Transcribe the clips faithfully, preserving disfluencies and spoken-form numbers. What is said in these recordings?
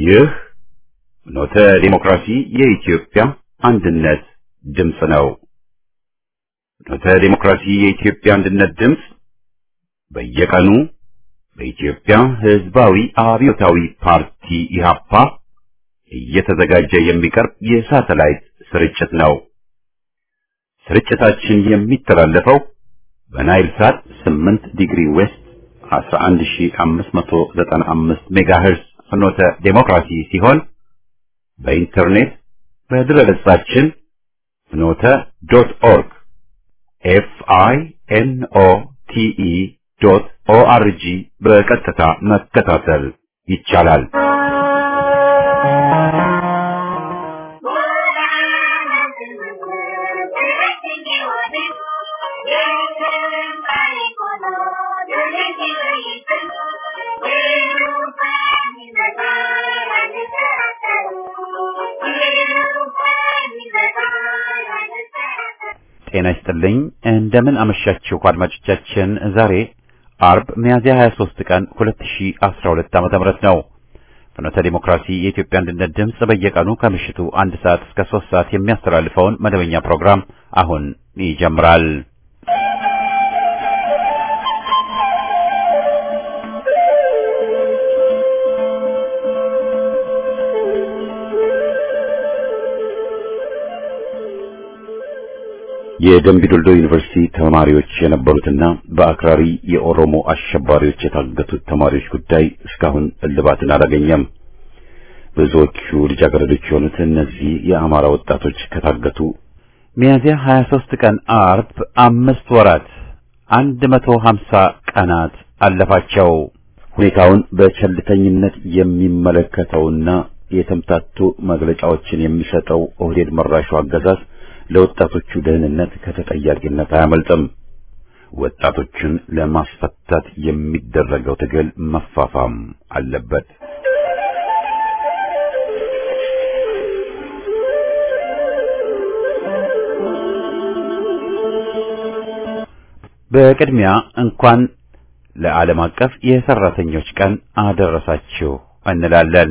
ይህ ኖተ ዲሞክራሲ የኢትዮጵያ አንድነት ድምፅ ነው። ኖተ ዲሞክራሲ የኢትዮጵያ አንድነት ድምፅ በየቀኑ በኢትዮጵያ ሕዝባዊ አብዮታዊ ፓርቲ ኢህአፓ እየተዘጋጀ የሚቀርብ የሳተላይት ስርጭት ነው። ስርጭታችን የሚተላለፈው በናይል ሳት ስምንት ዲግሪ ዌስት አስራ አንድ ሺህ አምስት መቶ ዘጠና አምስት ሜጋሄርዝ ፍኖተ ዲሞክራሲ ሲሆን በኢንተርኔት በድረገጻችን ፍኖተ ዶት ኦርግ ኤፍ አይ ኤን ኦ ቲ ኢ ዶት ኦ አር ጂ በቀጥታ መከታተል ይቻላል። ጤና ይስጥልኝ። እንደምን አመሻችሁ አድማጮቻችን። ዛሬ አርብ ሚያዝያ ሃያ ሦስት ቀን ሁለት ሺህ አስራ ሁለት ዓመተ ምህረት ነው። ፍኖተ ዲሞክራሲ የኢትዮጵያ አንድነት ድምፅ በየቀኑ ከምሽቱ አንድ ሰዓት እስከ ሦስት ሰዓት የሚያስተላልፈውን መደበኛ ፕሮግራም አሁን ይጀምራል። የደምቢዶልዶ ዩኒቨርሲቲ ተማሪዎች የነበሩትና በአክራሪ የኦሮሞ አሸባሪዎች የታገቱት ተማሪዎች ጉዳይ እስካሁን እልባትን አላገኘም። ብዙዎቹ ልጃገረዶች የሆኑት እነዚህ የአማራ ወጣቶች ከታገቱ ሚያዝያ ሃያ ሦስት ቀን አርብ አምስት ወራት አንድ መቶ ሀምሳ ቀናት አለፋቸው። ሁኔታውን በቸልተኝነት የሚመለከተውና የተምታቱ መግለጫዎችን የሚሰጠው ኦህዴድ መራሹ አገዛዝ ለወጣቶቹ ደህንነት ከተጠያቂነት አያመልጥም። ወጣቶቹን ለማስፈታት የሚደረገው ትግል መፋፋም አለበት። በቅድሚያ እንኳን ለዓለም አቀፍ የሰራተኞች ቀን አደረሳችሁ እንላለን።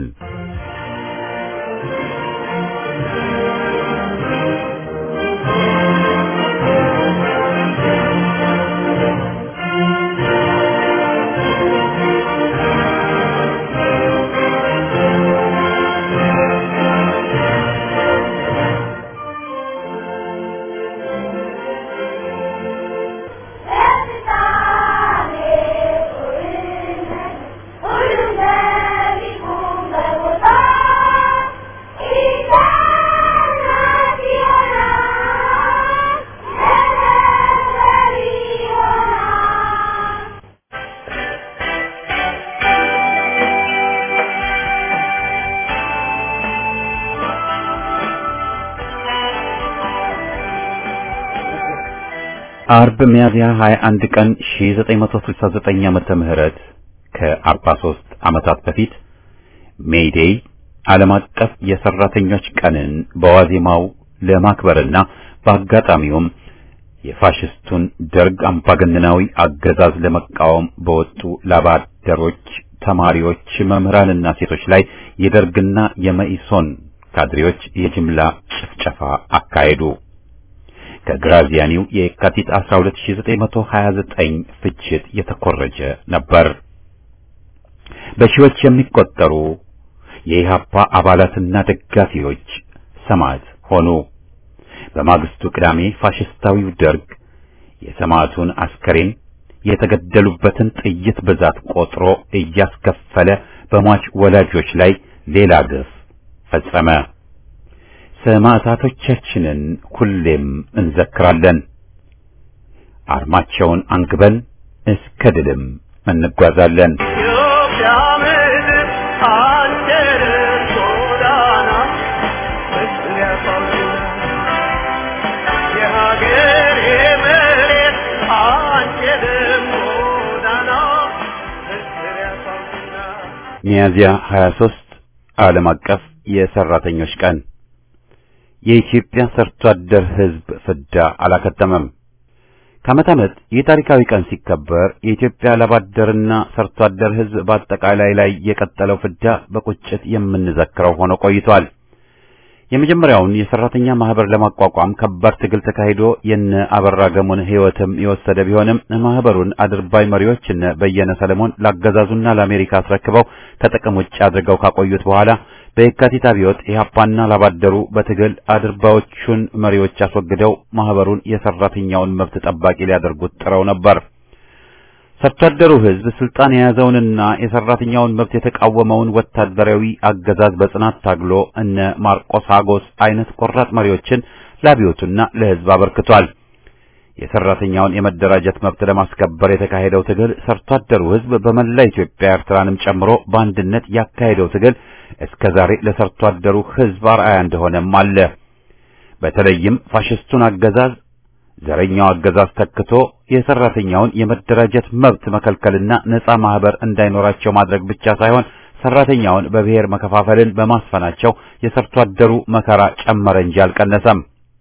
አርብ ሚያዝያ ሃያ አንድ ቀን ሺህ ዘጠኝ መቶ ስልሳ ዘጠኝ ዓመተ ምህረት ከአርባ ሦስት ዓመታት በፊት ሜይ ዴይ ዓለም አቀፍ የሰራተኞች ቀንን በዋዜማው ለማክበርና በአጋጣሚውም የፋሽስቱን ደርግ አምባገነናዊ አገዛዝ ለመቃወም በወጡ ላባደሮች፣ ተማሪዎች፣ መምህራንና ሴቶች ላይ የደርግና የመኢሶን ካድሬዎች የጅምላ ጭፍጨፋ አካሄዱ። ከግራዚያኒው የካቲት አስራ ሁለት ሺህ ዘጠኝ መቶ ሀያ ዘጠኝ ፍጅት የተኮረጀ ነበር። በሺዎች የሚቆጠሩ የኢህአፓ አባላትና ደጋፊዎች ሰማዕት ሆኑ። በማግስቱ ቅዳሜ ፋሽስታዊው ደርግ የሰማዕቱን አስከሬን የተገደሉበትን ጥይት ብዛት ቆጥሮ እያስከፈለ በሟች ወላጆች ላይ ሌላ ግፍ ፈጸመ። ሰማዕታቶቻችንን ሁሌም እንዘክራለን። አርማቸውን አንግበን እስከ ድልም እንጓዛለን። ሚያዝያ ሃያ ሦስት ዓለም አቀፍ የሰራተኞች ቀን። የኢትዮጵያ ሰርቶ አደር ሕዝብ ፍዳ አላከተመም። ከዓመት ዓመት የታሪካዊ ቀን ሲከበር የኢትዮጵያ ላባደርና ሰርቶ አደር ሕዝብ በአጠቃላይ ላይ የቀጠለው ፍዳ በቁጭት የምንዘክረው ሆኖ ቆይቷል። የመጀመሪያውን የሰራተኛ ማህበር ለማቋቋም ከባድ ትግል ተካሂዶ የነ አበራ ገሞን ሕይወትም የወሰደ ቢሆንም ማህበሩን አድርባይ መሪዎች እነ በየነ ሰለሞን ላገዛዙና ለአሜሪካ አስረክበው ከጥቅም ውጭ አድርገው ካቆዩት በኋላ በየካቲት አብዮት ኢህአፓና ላባደሩ በትግል አድርባዮቹን መሪዎች አስወግደው ማህበሩን የሰራተኛውን መብት ጠባቂ ሊያደርጉት ጥረው ነበር። ሰርቶ አደሩ ሕዝብ ስልጣን የያዘውንና የሰራተኛውን መብት የተቃወመውን ወታደራዊ አገዛዝ በጽናት ታግሎ እነ ማርቆስ አጎስ አይነት ቆራጥ መሪዎችን ለአብዮቱና ለሕዝብ አበርክቷል። የሰራተኛውን የመደራጀት መብት ለማስከበር የተካሄደው ትግል ሰርቶ አደሩ ሕዝብ በመላ ኢትዮጵያ ኤርትራንም ጨምሮ በአንድነት ያካሄደው ትግል እስከዛሬ ለሰርቶ አደሩ ሕዝብ አርአያ እንደሆነም አለ። በተለይም ፋሽስቱን አገዛዝ ዘረኛው አገዛዝ ተክቶ የሰራተኛውን የመደራጀት መብት መከልከልና ነፃ ማህበር እንዳይኖራቸው ማድረግ ብቻ ሳይሆን ሰራተኛውን በብሔር መከፋፈልን በማስፈናቸው የሰርቶ አደሩ መከራ ጨመረ እንጂ አልቀነሰም።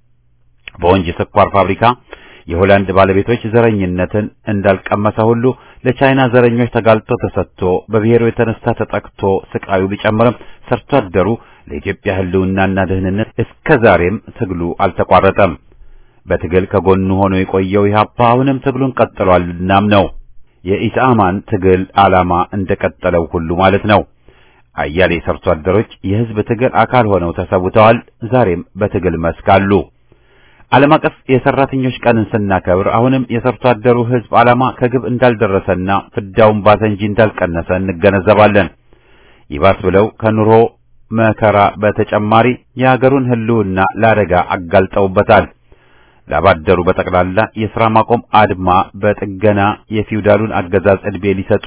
በወንጂ ስኳር ፋብሪካ የሆላንድ ባለቤቶች ዘረኝነትን እንዳልቀመሰ ሁሉ ለቻይና ዘረኞች ተጋልጦ ተሰጥቶ በብሔሩ የተነሳ ተጠቅቶ ስቃዩ ቢጨምርም ሰርቶ አደሩ ለኢትዮጵያ ህልውናና ደህንነት እስከዛሬም ትግሉ አልተቋረጠም። በትግል ከጎኑ ሆኖ የቆየው ኢህአፓ አሁንም ትግሉን ቀጥሏልናም ነው። የኢሳማን ትግል ዓላማ እንደቀጠለው ሁሉ ማለት ነው። አያሌ ሰርቶ አደሮች የህዝብ ትግል አካል ሆነው ተሰውተዋል። ዛሬም በትግል መስክ አሉ። ዓለም አቀፍ የሰራተኞች ቀንን ስናከብር አሁንም የሰርቶ አደሩ ህዝብ ዓላማ ከግብ እንዳልደረሰና ፍዳውን ባሰ እንጂ እንዳልቀነሰ እንገነዘባለን። ይባስ ብለው ከኑሮ መከራ በተጨማሪ የሀገሩን ህልውና ለአደጋ አጋልጠውበታል። ላባደሩ በጠቅላላ የሥራ ማቆም አድማ በጥገና የፊውዳሉን አገዛዝ ዕድሜ ሊሰጡ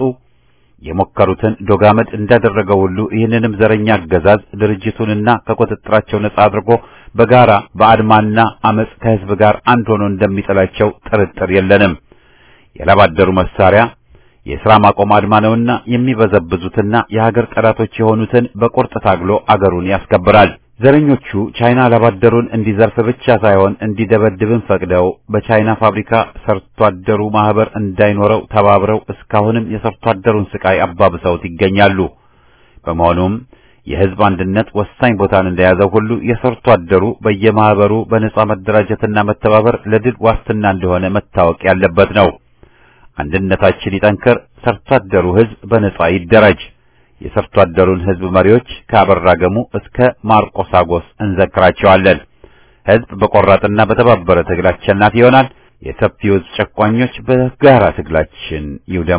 የሞከሩትን ዶጋመድ እንዳደረገው ሁሉ ይህንንም ዘረኛ አገዛዝ ድርጅቱንና ከቁጥጥራቸው ነጻ አድርጎ በጋራ በአድማና አመጽ ከህዝብ ጋር አንድ ሆኖ እንደሚጥላቸው ጥርጥር የለንም። የላባደሩ መሳሪያ የሥራ ማቆም አድማ ነውና የሚበዘብዙትና የሀገር ጠላቶች የሆኑትን በቁርጥ ታግሎ አገሩን ያስከብራል። ዘረኞቹ ቻይና ላባደሩን እንዲዘርፍ ብቻ ሳይሆን እንዲደበድብን ፈቅደው በቻይና ፋብሪካ ሰርቶ አደሩ ማህበር እንዳይኖረው ተባብረው እስካሁንም የሰርቶ አደሩን ስቃይ አባብሰውት ይገኛሉ። በመሆኑም የህዝብ አንድነት ወሳኝ ቦታን እንደያዘው ሁሉ የሰርቶ አደሩ በየማህበሩ በነጻ መደራጀትና መተባበር ለድል ዋስትና እንደሆነ መታወቅ ያለበት ነው። አንድነታችን ይጠንክር፣ ሰርቶ አደሩ ህዝብ በነጻ ይደራጅ። የሰርቶ አደሩን ህዝብ መሪዎች ከአበራ ገሙ እስከ ማርቆስ አጎስ እንዘክራቸዋለን። ህዝብ በቆራጥና በተባበረ ትግል አሸናፊ ይሆናል። የሰፊው ጨቋኞች በጋራ ትግላችን ይውደሙ።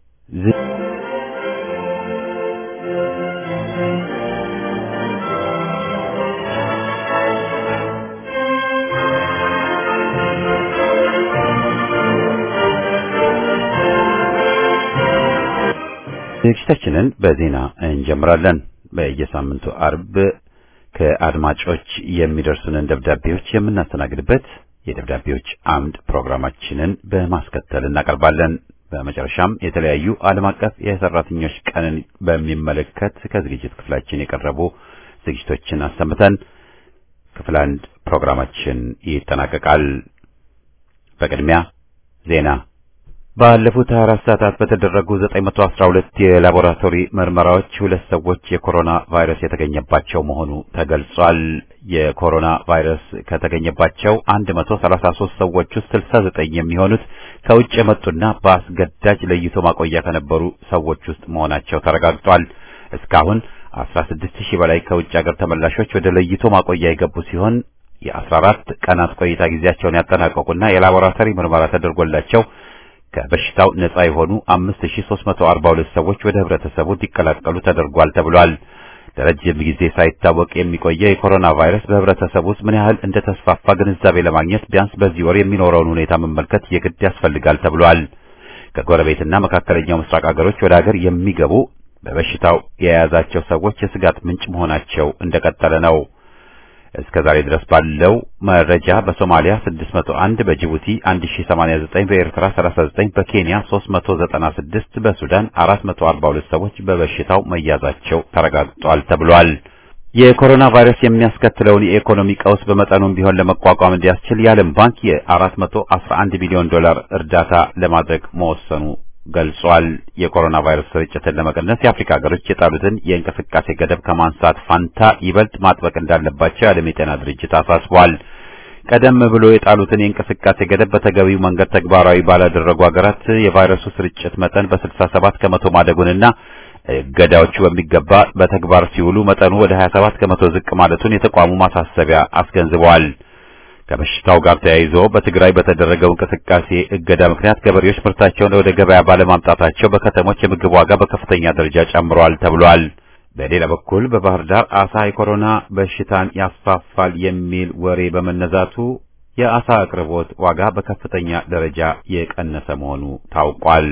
ዝግጅታችንን በዜና እንጀምራለን። በየሳምንቱ አርብ ከአድማጮች የሚደርሱንን ደብዳቤዎች የምናስተናግድበት የደብዳቤዎች አምድ ፕሮግራማችንን በማስከተል እናቀርባለን። በመጨረሻም የተለያዩ ዓለም አቀፍ የሰራተኞች ቀንን በሚመለከት ከዝግጅት ክፍላችን የቀረቡ ዝግጅቶችን አሰምተን ክፍል አንድ ፕሮግራማችን ይጠናቀቃል። በቅድሚያ ዜና። ባለፉት ሃያ አራት ሰዓታት በተደረጉ ዘጠኝ መቶ አስራ ሁለት የላቦራቶሪ ምርመራዎች ሁለት ሰዎች የኮሮና ቫይረስ የተገኘባቸው መሆኑ ተገልጿል። የኮሮና ቫይረስ ከተገኘባቸው አንድ መቶ ሰላሳ ሶስት ሰዎች ውስጥ ስልሳ ዘጠኝ የሚሆኑት ከውጭ የመጡና በአስገዳጅ ለይቶ ማቆያ ከነበሩ ሰዎች ውስጥ መሆናቸው ተረጋግጧል። እስካሁን አስራ ስድስት ሺህ በላይ ከውጭ ሀገር ተመላሾች ወደ ለይቶ ማቆያ የገቡ ሲሆን የአስራ አራት ቀናት ቆይታ ጊዜያቸውን ያጠናቀቁና የላቦራቶሪ ምርመራ ተደርጎላቸው ከበሽታው ነጻ የሆኑ አምስት ሺህ ሦስት መቶ አርባ ሁለት ሰዎች ወደ ህብረተሰቡ እንዲቀላቀሉ ተደርጓል ተብሏል። ለረጅም ጊዜ ሳይታወቅ የሚቆየ የኮሮና ቫይረስ በህብረተሰቡ ውስጥ ምን ያህል እንደተስፋፋ ግንዛቤ ለማግኘት ቢያንስ በዚህ ወር የሚኖረውን ሁኔታ መመልከት የግድ ያስፈልጋል ተብሏል። ከጎረቤትና መካከለኛው ምስራቅ ሀገሮች ወደ ሀገር የሚገቡ በበሽታው የያዛቸው ሰዎች የስጋት ምንጭ መሆናቸው እንደቀጠለ ነው። እስከዛሬ ድረስ ባለው መረጃ በሶማሊያ ስድስት መቶ አንድ፣ በጅቡቲ አንድ ሺህ ሰማንያ ዘጠኝ፣ በኤርትራ ሰላሳ ዘጠኝ፣ በኬንያ ሦስት መቶ ዘጠና ስድስት፣ በሱዳን አራት መቶ አርባ ሁለት ሰዎች በበሽታው መያዛቸው ተረጋግጧል ተብሏል። የኮሮና ቫይረስ የሚያስከትለውን የኢኮኖሚ ቀውስ በመጠኑም ቢሆን ለመቋቋም እንዲያስችል የዓለም ባንክ የ411 ሚሊዮን ዶላር እርዳታ ለማድረግ መወሰኑ ገልጿል። የኮሮና ቫይረስ ስርጭትን ለመቀነስ የአፍሪካ ሀገሮች የጣሉትን የእንቅስቃሴ ገደብ ከማንሳት ፋንታ ይበልጥ ማጥበቅ እንዳለባቸው የዓለም የጤና ድርጅት አሳስቧል። ቀደም ብሎ የጣሉትን የእንቅስቃሴ ገደብ በተገቢው መንገድ ተግባራዊ ባላደረጉ ሀገራት የቫይረሱ ስርጭት መጠን በስልሳ ሰባት ከመቶ ማደጉንና እገዳዎቹ በሚገባ በተግባር ሲውሉ መጠኑ ወደ ሀያ ሰባት ከመቶ ዝቅ ማለቱን የተቋሙ ማሳሰቢያ አስገንዝበዋል። ከበሽታው ጋር ተያይዞ በትግራይ በተደረገው እንቅስቃሴ እገዳ ምክንያት ገበሬዎች ምርታቸውን ወደ ገበያ ባለማምጣታቸው በከተሞች የምግብ ዋጋ በከፍተኛ ደረጃ ጨምሯል ተብሏል። በሌላ በኩል በባህር ዳር አሳ የኮሮና በሽታን ያስፋፋል የሚል ወሬ በመነዛቱ የአሳ አቅርቦት ዋጋ በከፍተኛ ደረጃ የቀነሰ መሆኑ ታውቋል።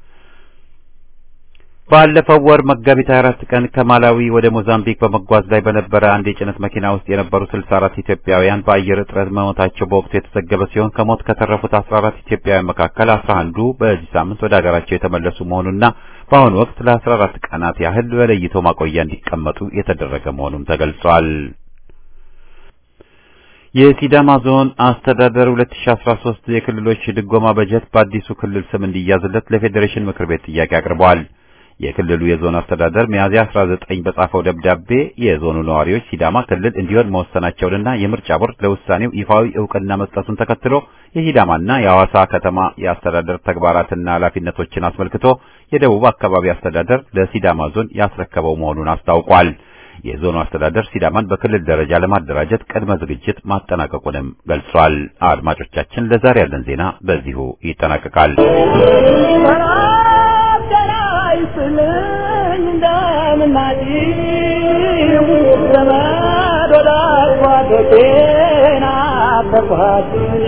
ባለፈው ወር መጋቢት ሃያ አራት ቀን ከማላዊ ወደ ሞዛምቢክ በመጓዝ ላይ በነበረ አንድ የጭነት መኪና ውስጥ የነበሩ ስልሳ አራት ኢትዮጵያውያን በአየር እጥረት መሞታቸው በወቅቱ የተዘገበ ሲሆን ከሞት ከተረፉት አስራ አራት ኢትዮጵያውያን መካከል አስራ አንዱ በዚህ ሳምንት ወደ ሀገራቸው የተመለሱ መሆኑና በአሁኑ ወቅት ለአስራ አራት ቀናት ያህል በለይቶ ማቆያ እንዲቀመጡ የተደረገ መሆኑም ተገልጿል። የሲዳማ ዞን አስተዳደር ሁለት ሺህ አስራ ሶስት የክልሎች ድጎማ በጀት በአዲሱ ክልል ስም እንዲያዝለት ለፌዴሬሽን ምክር ቤት ጥያቄ አቅርበዋል። የክልሉ የዞን አስተዳደር ሚያዝያ አስራ ዘጠኝ በጻፈው ደብዳቤ የዞኑ ነዋሪዎች ሲዳማ ክልል እንዲሆን መወሰናቸውንና የምርጫ ቦርድ ለውሳኔው ይፋዊ ዕውቅና መስጠቱን ተከትሎ የሲዳማና የሐዋሳ ከተማ የአስተዳደር ተግባራትና ኃላፊነቶችን አስመልክቶ የደቡብ አካባቢ አስተዳደር ለሲዳማ ዞን ያስረከበው መሆኑን አስታውቋል። የዞኑ አስተዳደር ሲዳማን በክልል ደረጃ ለማደራጀት ቅድመ ዝግጅት ማጠናቀቁንም ገልጿል። አድማጮቻችን ለዛሬ ያለን ዜና በዚሁ ይጠናቀቃል። ይስልኝ እንደምናዲው ዘመድ ወዳጅ ጓደኞቼን አፈርኳት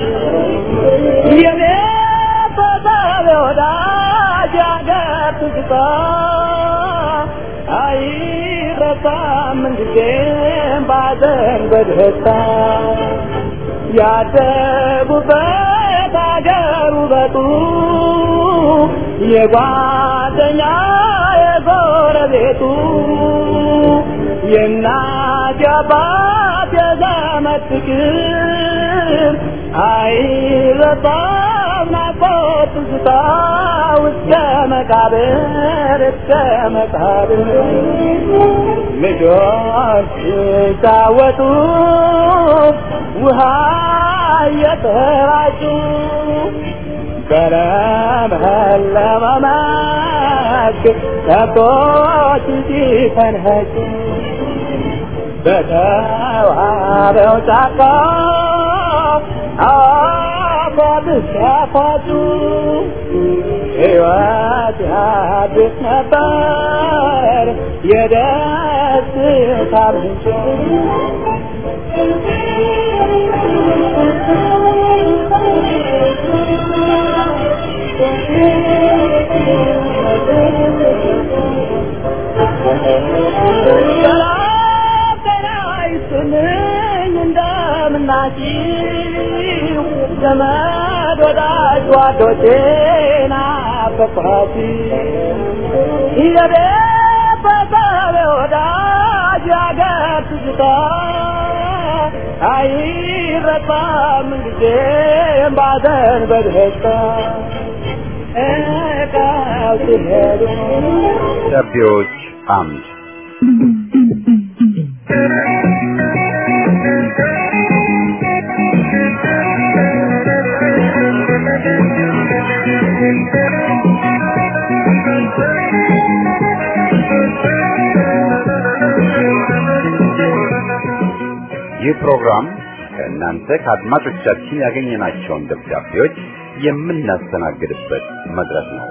የቤተሰብ ወዳጅ ያገር ትዝታ አይረሳም እንጊዜም ባዘን በደስታ ያደጉበት አገር ውበቱ የጓደኛ የጎረቤቱ የእናት የአባት የዘመድ ፍቅር አይረሳም ናፍቆት ትዝታ እስከ መቃብር እስከ መቃብር ልጆች ሲጫወቱ ውሃ እየተራጩ በለመለመ መስክ ከብቶች ሲፈንጩ በተዋበው ጫካ አፏብስ ያፏጩ ሕይወት ያድስ ነበር የደስታ ምንጭ እንደምናችሁ ዘመድ ወዳጅ ጓደኞቼን አፈርኳት የቤተሰብ ወዳጅ ያገር ትዝታ አይረሳም ጊዜም ባዘን በደስታ እቃው ሲሄዱ ደብዮች አምድ ይህ ፕሮግራም ከእናንተ ከአድማጮቻችን ያገኘናቸውን ደብዳቤዎች የምናስተናግድበት መድረክ ነው።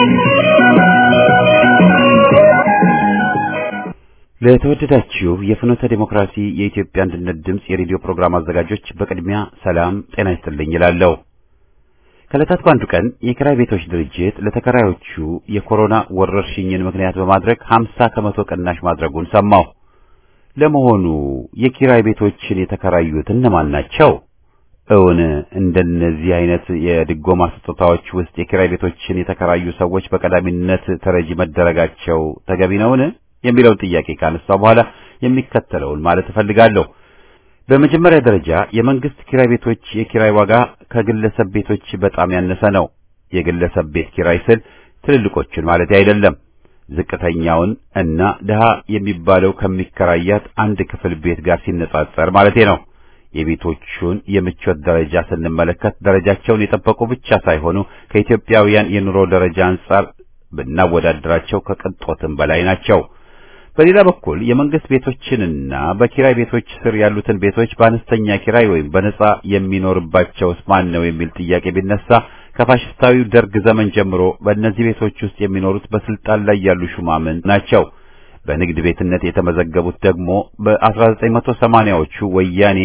ለተወደዳችሁ የፍኖተ ዲሞክራሲ የኢትዮጵያ አንድነት ድምጽ የሬዲዮ ፕሮግራም አዘጋጆች በቅድሚያ ሰላም ጤና ይስጥልኝ እላለሁ። ከዕለታት በአንዱ ቀን የኪራይ ቤቶች ድርጅት ለተከራዮቹ የኮሮና ወረርሽኝን ምክንያት በማድረግ ሀምሳ ከመቶ ቅናሽ ማድረጉን ሰማሁ። ለመሆኑ የኪራይ ቤቶችን የተከራዩት እነማን ናቸው? እውን እንደነዚህ አይነት የድጎማ ስጦታዎች ውስጥ የኪራይ ቤቶችን የተከራዩ ሰዎች በቀዳሚነት ተረጂ መደረጋቸው ተገቢ ነውን? የሚለውን ጥያቄ ካነሳው በኋላ የሚከተለውን ማለት እፈልጋለሁ። በመጀመሪያ ደረጃ የመንግስት ኪራይ ቤቶች የኪራይ ዋጋ ከግለሰብ ቤቶች በጣም ያነሰ ነው። የግለሰብ ቤት ኪራይ ስል ትልልቆቹን ማለት አይደለም። ዝቅተኛውን እና ደሃ የሚባለው ከሚከራያት አንድ ክፍል ቤት ጋር ሲነጻጸር ማለት ነው። የቤቶቹን የምቾት ደረጃ ስንመለከት ደረጃቸውን የጠበቁ ብቻ ሳይሆኑ ከኢትዮጵያውያን የኑሮ ደረጃ አንጻር ብናወዳደራቸው ከቅንጦትም በላይ ናቸው። በሌላ በኩል የመንግስት ቤቶችንና በኪራይ ቤቶች ስር ያሉትን ቤቶች በአነስተኛ ኪራይ ወይም በነጻ የሚኖርባቸውስ ማን ነው የሚል ጥያቄ ቢነሳ ከፋሽስታዊው ደርግ ዘመን ጀምሮ በእነዚህ ቤቶች ውስጥ የሚኖሩት በስልጣን ላይ ያሉ ሹማምንት ናቸው። በንግድ ቤትነት የተመዘገቡት ደግሞ በአስራ ዘጠኝ መቶ ሰማኒያዎቹ ወያኔ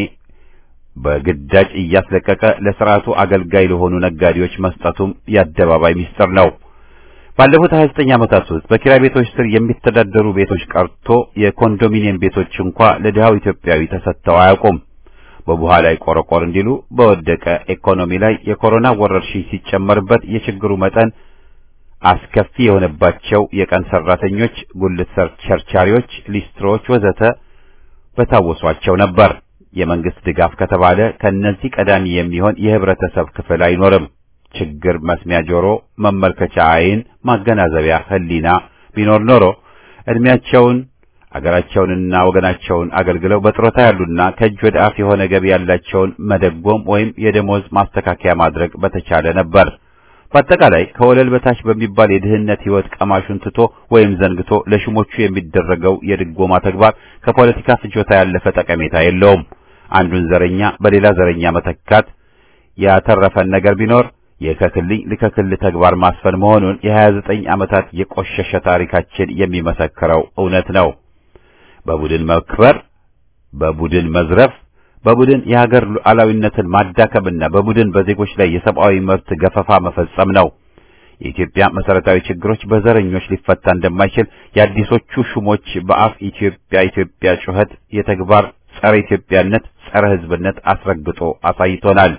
በግዳጅ እያስለቀቀ ለሥርዓቱ አገልጋይ ለሆኑ ነጋዴዎች መስጠቱም የአደባባይ ሚስጥር ነው። ባለፉት ሃያ ዘጠኝ ዓመታት ውስጥ በኪራይ ቤቶች ስር የሚተዳደሩ ቤቶች ቀርቶ የኮንዶሚኒየም ቤቶች እንኳን ለድሃው ኢትዮጵያዊ ተሰጥተው አያውቁም። በቡሃ ላይ ቆረቆር እንዲሉ በወደቀ ኢኮኖሚ ላይ የኮሮና ወረርሽኝ ሲጨመርበት የችግሩ መጠን አስከፊ የሆነባቸው የቀን ሰራተኞች፣ ጉልት ቸርቻሪዎች፣ ሊስትሮች ወዘተ በታወሷቸው ነበር። የመንግስት ድጋፍ ከተባለ ከነዚህ ቀዳሚ የሚሆን የህብረተሰብ ክፍል አይኖርም። ችግር መስሚያ ጆሮ፣ መመልከቻ አይን፣ ማገናዘቢያ ህሊና ቢኖር ኖሮ እድሜያቸውን አገራቸውንና ወገናቸውን አገልግለው በጥሮታ ያሉና ከእጅ ወደ አፍ የሆነ ገቢ ያላቸውን መደጎም ወይም የደሞዝ ማስተካከያ ማድረግ በተቻለ ነበር። በአጠቃላይ ከወለል በታች በሚባል የድህነት ህይወት ቀማሹን ትቶ ወይም ዘንግቶ ለሽሞቹ የሚደረገው የድጎማ ተግባር ከፖለቲካ ፍጆታ ያለፈ ጠቀሜታ የለውም። አንዱን ዘረኛ በሌላ ዘረኛ መተካት ያተረፈን ነገር ቢኖር የከክልኝ ለከክል ተግባር ማስፈን መሆኑን የሃያ ዘጠኝ ዓመታት የቆሸሸ ታሪካችን የሚመሰክረው እውነት ነው። በቡድን መክበር፣ በቡድን መዝረፍ፣ በቡድን የሀገር ሉዓላዊነትን ማዳከምና በቡድን በዜጎች ላይ የሰብአዊ መብት ገፈፋ መፈጸም ነው። የኢትዮጵያ መሰረታዊ ችግሮች በዘረኞች ሊፈታ እንደማይችል የአዲሶቹ ሹሞች በአፍ ኢትዮጵያ ኢትዮጵያ ጩኸት የተግባር ጸረ ኢትዮጵያነት፣ ጸረ ህዝብነት አስረግጦ አሳይቶናል።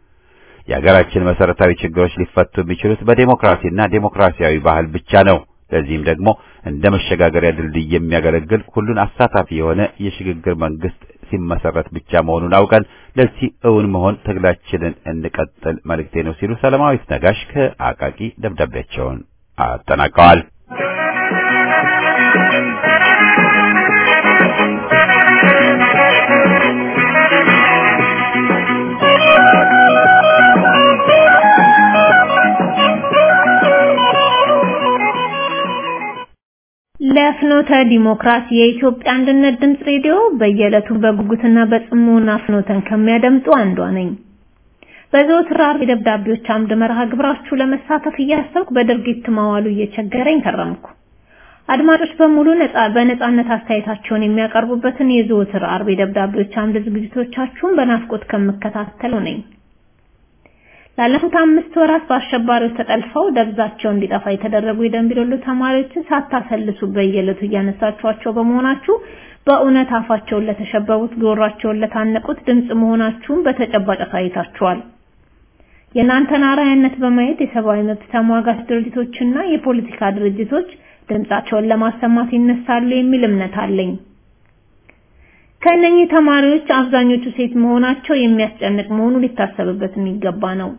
የሀገራችን መሰረታዊ ችግሮች ሊፈቱ የሚችሉት በዲሞክራሲና ዲሞክራሲያዊ ባህል ብቻ ነው። ለዚህም ደግሞ እንደ መሸጋገሪያ ድልድይ የሚያገለግል ሁሉን አሳታፊ የሆነ የሽግግር መንግስት ሲመሰረት ብቻ መሆኑን አውቀን ለዚህ እውን መሆን ትግላችንን እንቀጥል መልእክቴ ነው ሲሉ ሰላማዊት ነጋሽ ከአቃቂ ደብዳቤያቸውን አጠናቀዋል። ለፍኖተ ዲሞክራሲ የኢትዮጵያ አንድነት ድምጽ ሬዲዮ በየዕለቱ በጉጉትና በጽሞና ፍኖተን ከሚያደምጡ አንዷ ነኝ። በዘወትር ዓርብ የደብዳቤዎች አምድ መርሃ ግብራችሁ ለመሳተፍ እያሰብኩ በድርጊት ማዋሉ እየቸገረኝ ከረምኩ። አድማጮች በሙሉ ነጻ በነጻነት አስተያየታቸውን የሚያቀርቡበትን የዘወትር ዓርብ የደብዳቤዎች አምድ ዝግጅቶቻችሁን በናፍቆት ከምከታተለው ነኝ። ላለፉት አምስት ወራት በአሸባሪዎች ተጠልፈው ደብዛቸው እንዲጠፋ የተደረጉ የደንቢዶሎ ተማሪዎችን ሳታሰልሱ በየዕለቱ እያነሳችኋቸው በመሆናችሁ በእውነት አፋቸውን ለተሸበቡት ጎራቸውን ለታነቁት ድምጽ መሆናችሁን በተጨባጭ አሳይታችኋል። የእናንተን አርአያነት በማየት የሰብአዊ መብት ተሟጋች ድርጅቶችና የፖለቲካ ድርጅቶች ድምጻቸውን ለማሰማት ይነሳሉ የሚል እምነት አለኝ። ከእነኚህ ተማሪዎች አብዛኞቹ ሴት መሆናቸው የሚያስጨንቅ መሆኑ ሊታሰብበት የሚገባ ነው።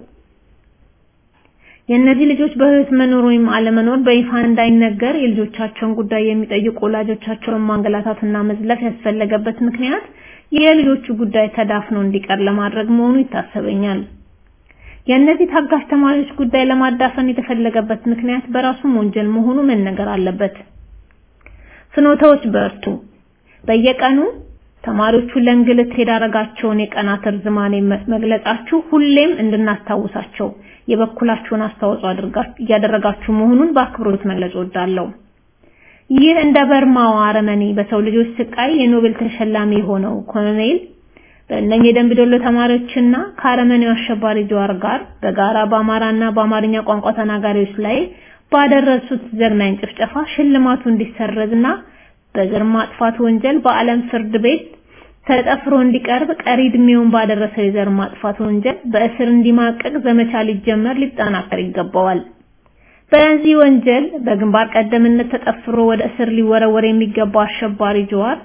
የእነዚህ ልጆች በህይወት መኖር ወይም አለመኖር በይፋ እንዳይነገር የልጆቻቸውን ጉዳይ የሚጠይቁ ወላጆቻቸውን ማንገላታትና መዝለፍ ያስፈለገበት ምክንያት የልጆቹ ጉዳይ ተዳፍኖ እንዲቀር ለማድረግ መሆኑ ይታሰበኛል። የእነዚህ ታጋሽ ተማሪዎች ጉዳይ ለማዳፈን የተፈለገበት ምክንያት በራሱ ወንጀል መሆኑ መነገር አለበት። ፍኖተዎች በርቱ። በየቀኑ ተማሪዎቹ ለእንግልት የዳረጋቸውን የቀናት ርዝማኔ መግለጻችሁ ሁሌም እንድናስታውሳቸው የበኩላችሁን አስተዋጽኦ እያደረጋችሁ መሆኑን በአክብሮት መግለጽ እወዳለሁ። ይህ እንደ በርማው አረመኔ በሰው ልጆች ስቃይ የኖቤል ተሸላሚ ሆነው ኮሎኔል በእነኚህ የደንቢዶሎ ተማሪዎችና ከአረመኔው አሸባሪ ጀዋር ጋር በጋራ በአማራና በአማርኛ ቋንቋ ተናጋሪዎች ላይ ባደረሱት ዘግናኝ ጭፍጨፋ ሽልማቱ እንዲሰረዝና በዘር ማጥፋት ወንጀል በዓለም ፍርድ ቤት ተጠፍሮ እንዲቀርብ ቀሪ ዕድሜውን ባደረሰው የዘር ማጥፋት ወንጀል በእስር እንዲማቀቅ ዘመቻ ሊጀመር ሊጠናከር ይገባዋል። በዚህ ወንጀል በግንባር ቀደምትነት ተጠፍሮ ወደ እስር ሊወረወር የሚገባው አሸባሪ ጀዋር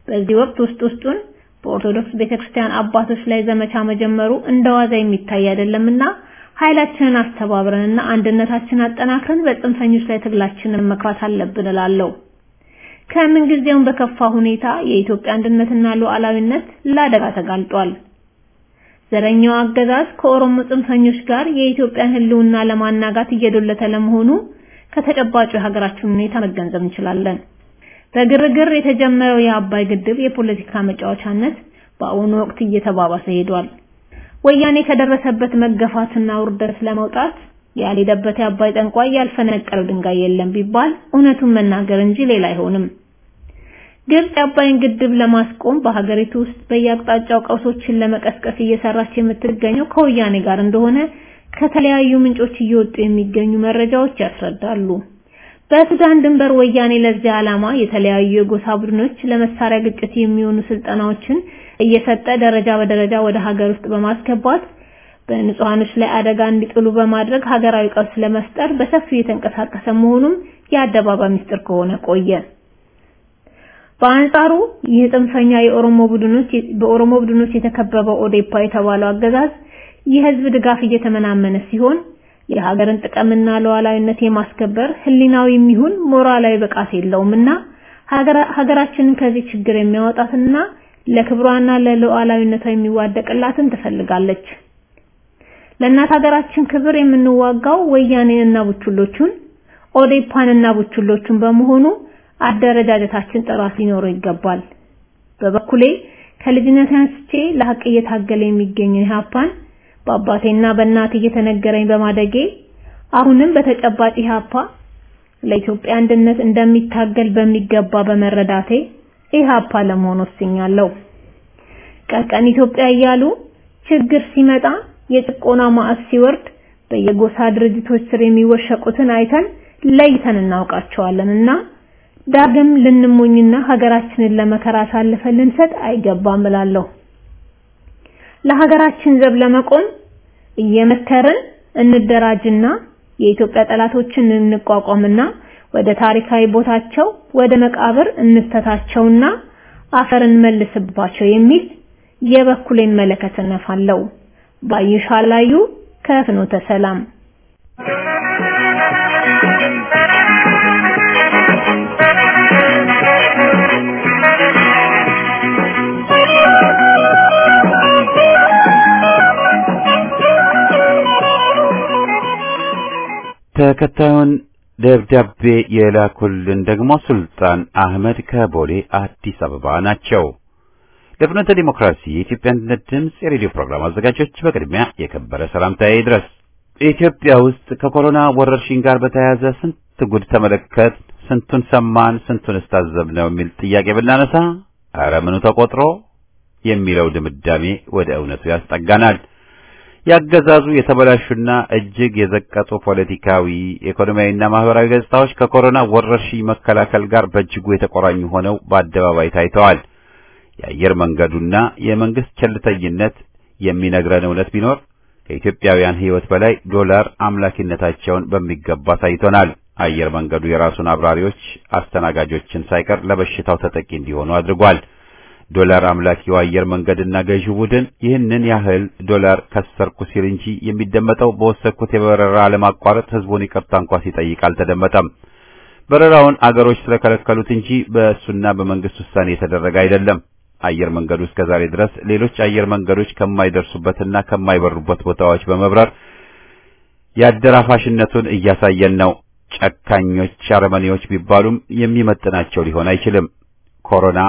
በዚህ ወቅት ውስጥ ውስጡን በኦርቶዶክስ ቤተክርስቲያን አባቶች ላይ ዘመቻ መጀመሩ እንደዋዛ የሚታይ አይደለምና ኃይላችንን አስተባብረንና አንድነታችንን አጠናክረን በጽንፈኞች ላይ ትግላችንን መክራት አለብን እላለሁ። ከምን ጊዜውም በከፋ ሁኔታ የኢትዮጵያ አንድነትና ሉዓላዊነት ለአደጋ ተጋልጧል። ዘረኛው አገዛዝ ከኦሮሞ ጽንፈኞች ጋር የኢትዮጵያን ህልውና ለማናጋት እየዶለተ ለመሆኑ ከተጨባጩ የሀገራችን ሁኔታ መገንዘብ እንችላለን። በግርግር የተጀመረው የአባይ ግድብ የፖለቲካ መጫወቻነት በአሁኑ ወቅት እየተባባሰ ሄዷል። ወያኔ ከደረሰበት መገፋትና ውርደት ለመውጣት ያልሄደበት የአባይ ጠንቋይ ያልፈነቀለው ድንጋይ የለም ቢባል እውነቱን መናገር እንጂ ሌላ አይሆንም። ግብጽ የአባይን ግድብ ለማስቆም በሀገሪቱ ውስጥ በየአቅጣጫው ቀውሶችን ለመቀስቀስ እየሰራች የምትገኘው ከወያኔ ጋር እንደሆነ ከተለያዩ ምንጮች እየወጡ የሚገኙ መረጃዎች ያስረዳሉ። በሱዳን ድንበር ወያኔ ለዚህ ዓላማ የተለያዩ የጎሳ ቡድኖች ለመሳሪያ ግጭት የሚሆኑ ስልጠናዎችን እየሰጠ ደረጃ በደረጃ ወደ ሀገር ውስጥ በማስገባት በንጹሃኖች ላይ አደጋ እንዲጥሉ በማድረግ ሀገራዊ ቀውስ ለመፍጠር በሰፊው የተንቀሳቀሰ መሆኑም የአደባባይ ምስጢር ከሆነ ቆየ። በአንጻሩ ይህ ጽንፈኛ የኦሮሞ ቡድኖች በኦሮሞ ቡድኖች የተከበበው ኦዴፓ የተባለው አገዛዝ የህዝብ ድጋፍ እየተመናመነ ሲሆን የሀገርን ጥቅምና ሉዓላዊነት የማስከበር ህሊናዊም ይሁን ሞራላዊ ብቃት የለውምና ሀገራችንን ከዚህ ችግር የሚያወጣትና ለክብሯና ለሉዓላዊነቷ የሚዋደቅላትን ትፈልጋለች። ለእናት ሀገራችን ክብር የምንዋጋው ወያኔንና ቡችሎቹን ኦዴፓንና ቡችሎቹን በመሆኑ አደረጃጀታችን ጥራት ሊኖረው ይገባል። በበኩሌ ከልጅነት አንስቼ ለሐቅ እየታገለ የሚገኝ ኢህአፓን በአባቴና በእናቴ እየተነገረኝ በማደጌ አሁንም በተጨባጭ ኢህአፓ ለኢትዮጵያ አንድነት እንደሚታገል በሚገባ በመረዳቴ ኢህአፓ ለመሆን ወስኛለሁ። ቀቀን ኢትዮጵያ እያሉ ችግር ሲመጣ የጭቆና ማዕት ሲወርድ በየጎሳ ድርጅቶች ስር የሚወሸቁትን አይተን ለይተን እናውቃቸዋለንና ዳግም ልንሞኝና ሀገራችንን ለመከራ አሳልፈን ልንሰጥ አይገባም እላለሁ። ለሀገራችን ዘብ ለመቆም እየመከርን እንደራጅና የኢትዮጵያ ጠላቶችን እንቋቋምና ወደ ታሪካዊ ቦታቸው ወደ መቃብር እንተታቸውና አፈርን መልስባቸው የሚል የበኩሌን መለከት ነፋለው። ባይሻላዩ ከፍኖተ ሰላም ተከታዩን ደብዳቤ የላኩልን ደግሞ ሱልጣን አህመድ ከቦሌ አዲስ አበባ ናቸው። ለፍኖተ ዲሞክራሲ የኢትዮጵያ አንድነት ድምጽ የሬዲዮ ፕሮግራም አዘጋጆች በቅድሚያ የከበረ ሰላምታዬ ይድረስ። ኢትዮጵያ ውስጥ ከኮሮና ወረርሽኝ ጋር በተያያዘ ስንት ጉድ ተመለከት፣ ስንቱን ሰማን፣ ስንቱን እስታዘብነው የሚል ጥያቄ ብናነሳ ኧረ ምኑ ተቆጥሮ የሚለው ድምዳሜ ወደ እውነቱ ያስጠጋናል። ያገዛዙ የተበላሹና እጅግ የዘቀጡ ፖለቲካዊ፣ ኢኮኖሚያዊና ማህበራዊ ገጽታዎች ከኮሮና ወረርሽኝ መከላከል ጋር በእጅጉ የተቆራኙ ሆነው በአደባባይ ታይተዋል። የአየር መንገዱና የመንግስት ቸልተኝነት የሚነግረን እውነት ቢኖር ከኢትዮጵያውያን ሕይወት በላይ ዶላር አምላኪነታቸውን በሚገባ ታይቶናል። አየር መንገዱ የራሱን አብራሪዎች፣ አስተናጋጆችን ሳይቀር ለበሽታው ተጠቂ እንዲሆኑ አድርጓል። ዶላር አምላኪው አየር መንገድና ገዢው ቡድን ይህንን ያህል ዶላር ከሰርኩ ሲል እንጂ የሚደመጠው በወሰድኩት የበረራ ለማቋረጥ ህዝቡን ይቅርታ እንኳን ሲጠይቅ አልተደመጠም። በረራውን አገሮች ስለከለከሉት እንጂ በእሱና በመንግስት ውሳኔ የተደረገ አይደለም። አየር መንገዱ እስከዛሬ ድረስ ሌሎች አየር መንገዶች ከማይደርሱበትና ከማይበሩበት ቦታዎች በመብረር ያደራፋሽነቱን እያሳየን ነው። ጨካኞች አረመኔዎች ቢባሉም የሚመጥናቸው ሊሆን አይችልም። ኮሮና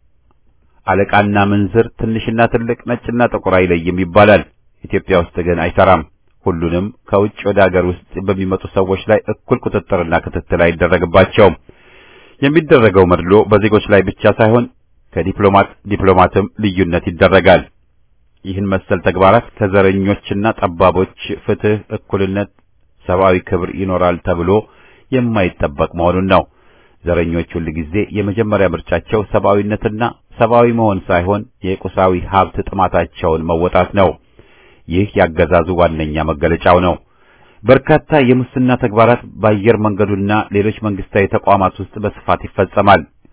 አለቃና ምንዝር፣ ትንሽና ትልቅ፣ ነጭና ጥቁር አይለይም ይባላል። ኢትዮጵያ ውስጥ ግን አይሰራም። ሁሉንም ከውጭ ወደ ሀገር ውስጥ በሚመጡ ሰዎች ላይ እኩል ቁጥጥርና ክትትል አይደረግባቸውም። የሚደረገው መድሎ በዜጎች ላይ ብቻ ሳይሆን ከዲፕሎማት ዲፕሎማትም ልዩነት ይደረጋል። ይህን መሰል ተግባራት ከዘረኞችና ጠባቦች ፍትህ፣ እኩልነት፣ ሰብአዊ ክብር ይኖራል ተብሎ የማይጠበቅ መሆኑን ነው። ዘረኞች ሁሉ ጊዜ የመጀመሪያ ምርጫቸው ሰብአዊነትና ሰብአዊ መሆን ሳይሆን የቁሳዊ ሀብት ጥማታቸውን መወጣት ነው። ይህ ያገዛዙ ዋነኛ መገለጫው ነው። በርካታ የሙስና ተግባራት በአየር መንገዱና ሌሎች መንግስታዊ ተቋማት ውስጥ በስፋት ይፈጸማል።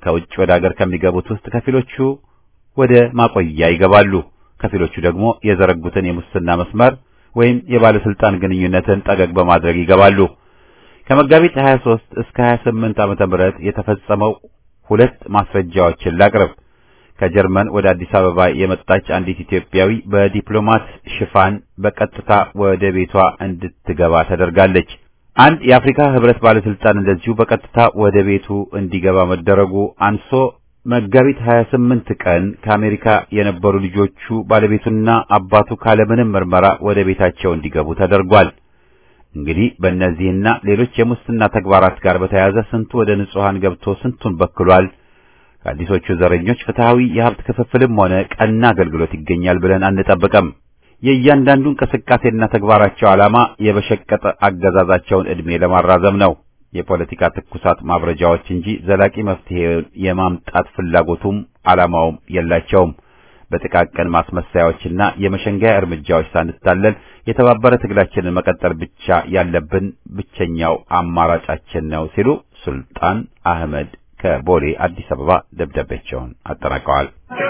ከውጭ ወደ ሀገር ከሚገቡት ውስጥ ከፊሎቹ ወደ ማቆያ ይገባሉ፣ ከፊሎቹ ደግሞ የዘረጉትን የሙስና መስመር ወይም የባለስልጣን ግንኙነትን ጠገግ በማድረግ ይገባሉ። ከመጋቢት ሀያ ሦስት እስከ ሀያ ስምንት ዓመተ ምህረት የተፈጸመው ሁለት ማስረጃዎችን ላቅርብ። ከጀርመን ወደ አዲስ አበባ የመጣች አንዲት ኢትዮጵያዊ በዲፕሎማት ሽፋን በቀጥታ ወደ ቤቷ እንድትገባ ተደርጋለች። አንድ የአፍሪካ ህብረት ባለስልጣን እንደዚሁ በቀጥታ ወደ ቤቱ እንዲገባ መደረጉ አንሶ መጋቢት ሀያ ስምንት ቀን ከአሜሪካ የነበሩ ልጆቹ ባለቤቱና አባቱ ካለምንም ምርመራ ወደ ቤታቸው እንዲገቡ ተደርጓል። እንግዲህ በእነዚህና ሌሎች የሙስና ተግባራት ጋር በተያያዘ ስንቱ ወደ ንጹሃን ገብቶ ስንቱን በክሏል። ከአዲሶቹ ዘረኞች ፍትሃዊ የሀብት ክፍፍልም ሆነ ቀና አገልግሎት ይገኛል ብለን አንጠብቅም። የእያንዳንዱ እንቅስቃሴና ተግባራቸው ዓላማ የበሸቀጠ አገዛዛቸውን ዕድሜ ለማራዘም ነው። የፖለቲካ ትኩሳት ማብረጃዎች እንጂ ዘላቂ መፍትሄ የማምጣት ፍላጎቱም ዓላማውም የላቸውም። በጥቃቅን ማስመሰያዎችና የመሸንጋያ እርምጃዎች ሳንታለል የተባበረ ትግላችንን መቀጠል ብቻ ያለብን ብቸኛው አማራጫችን ነው ሲሉ ሱልጣን አህመድ ከቦሌ አዲስ አበባ ደብዳቤያቸውን አጠናቀዋል።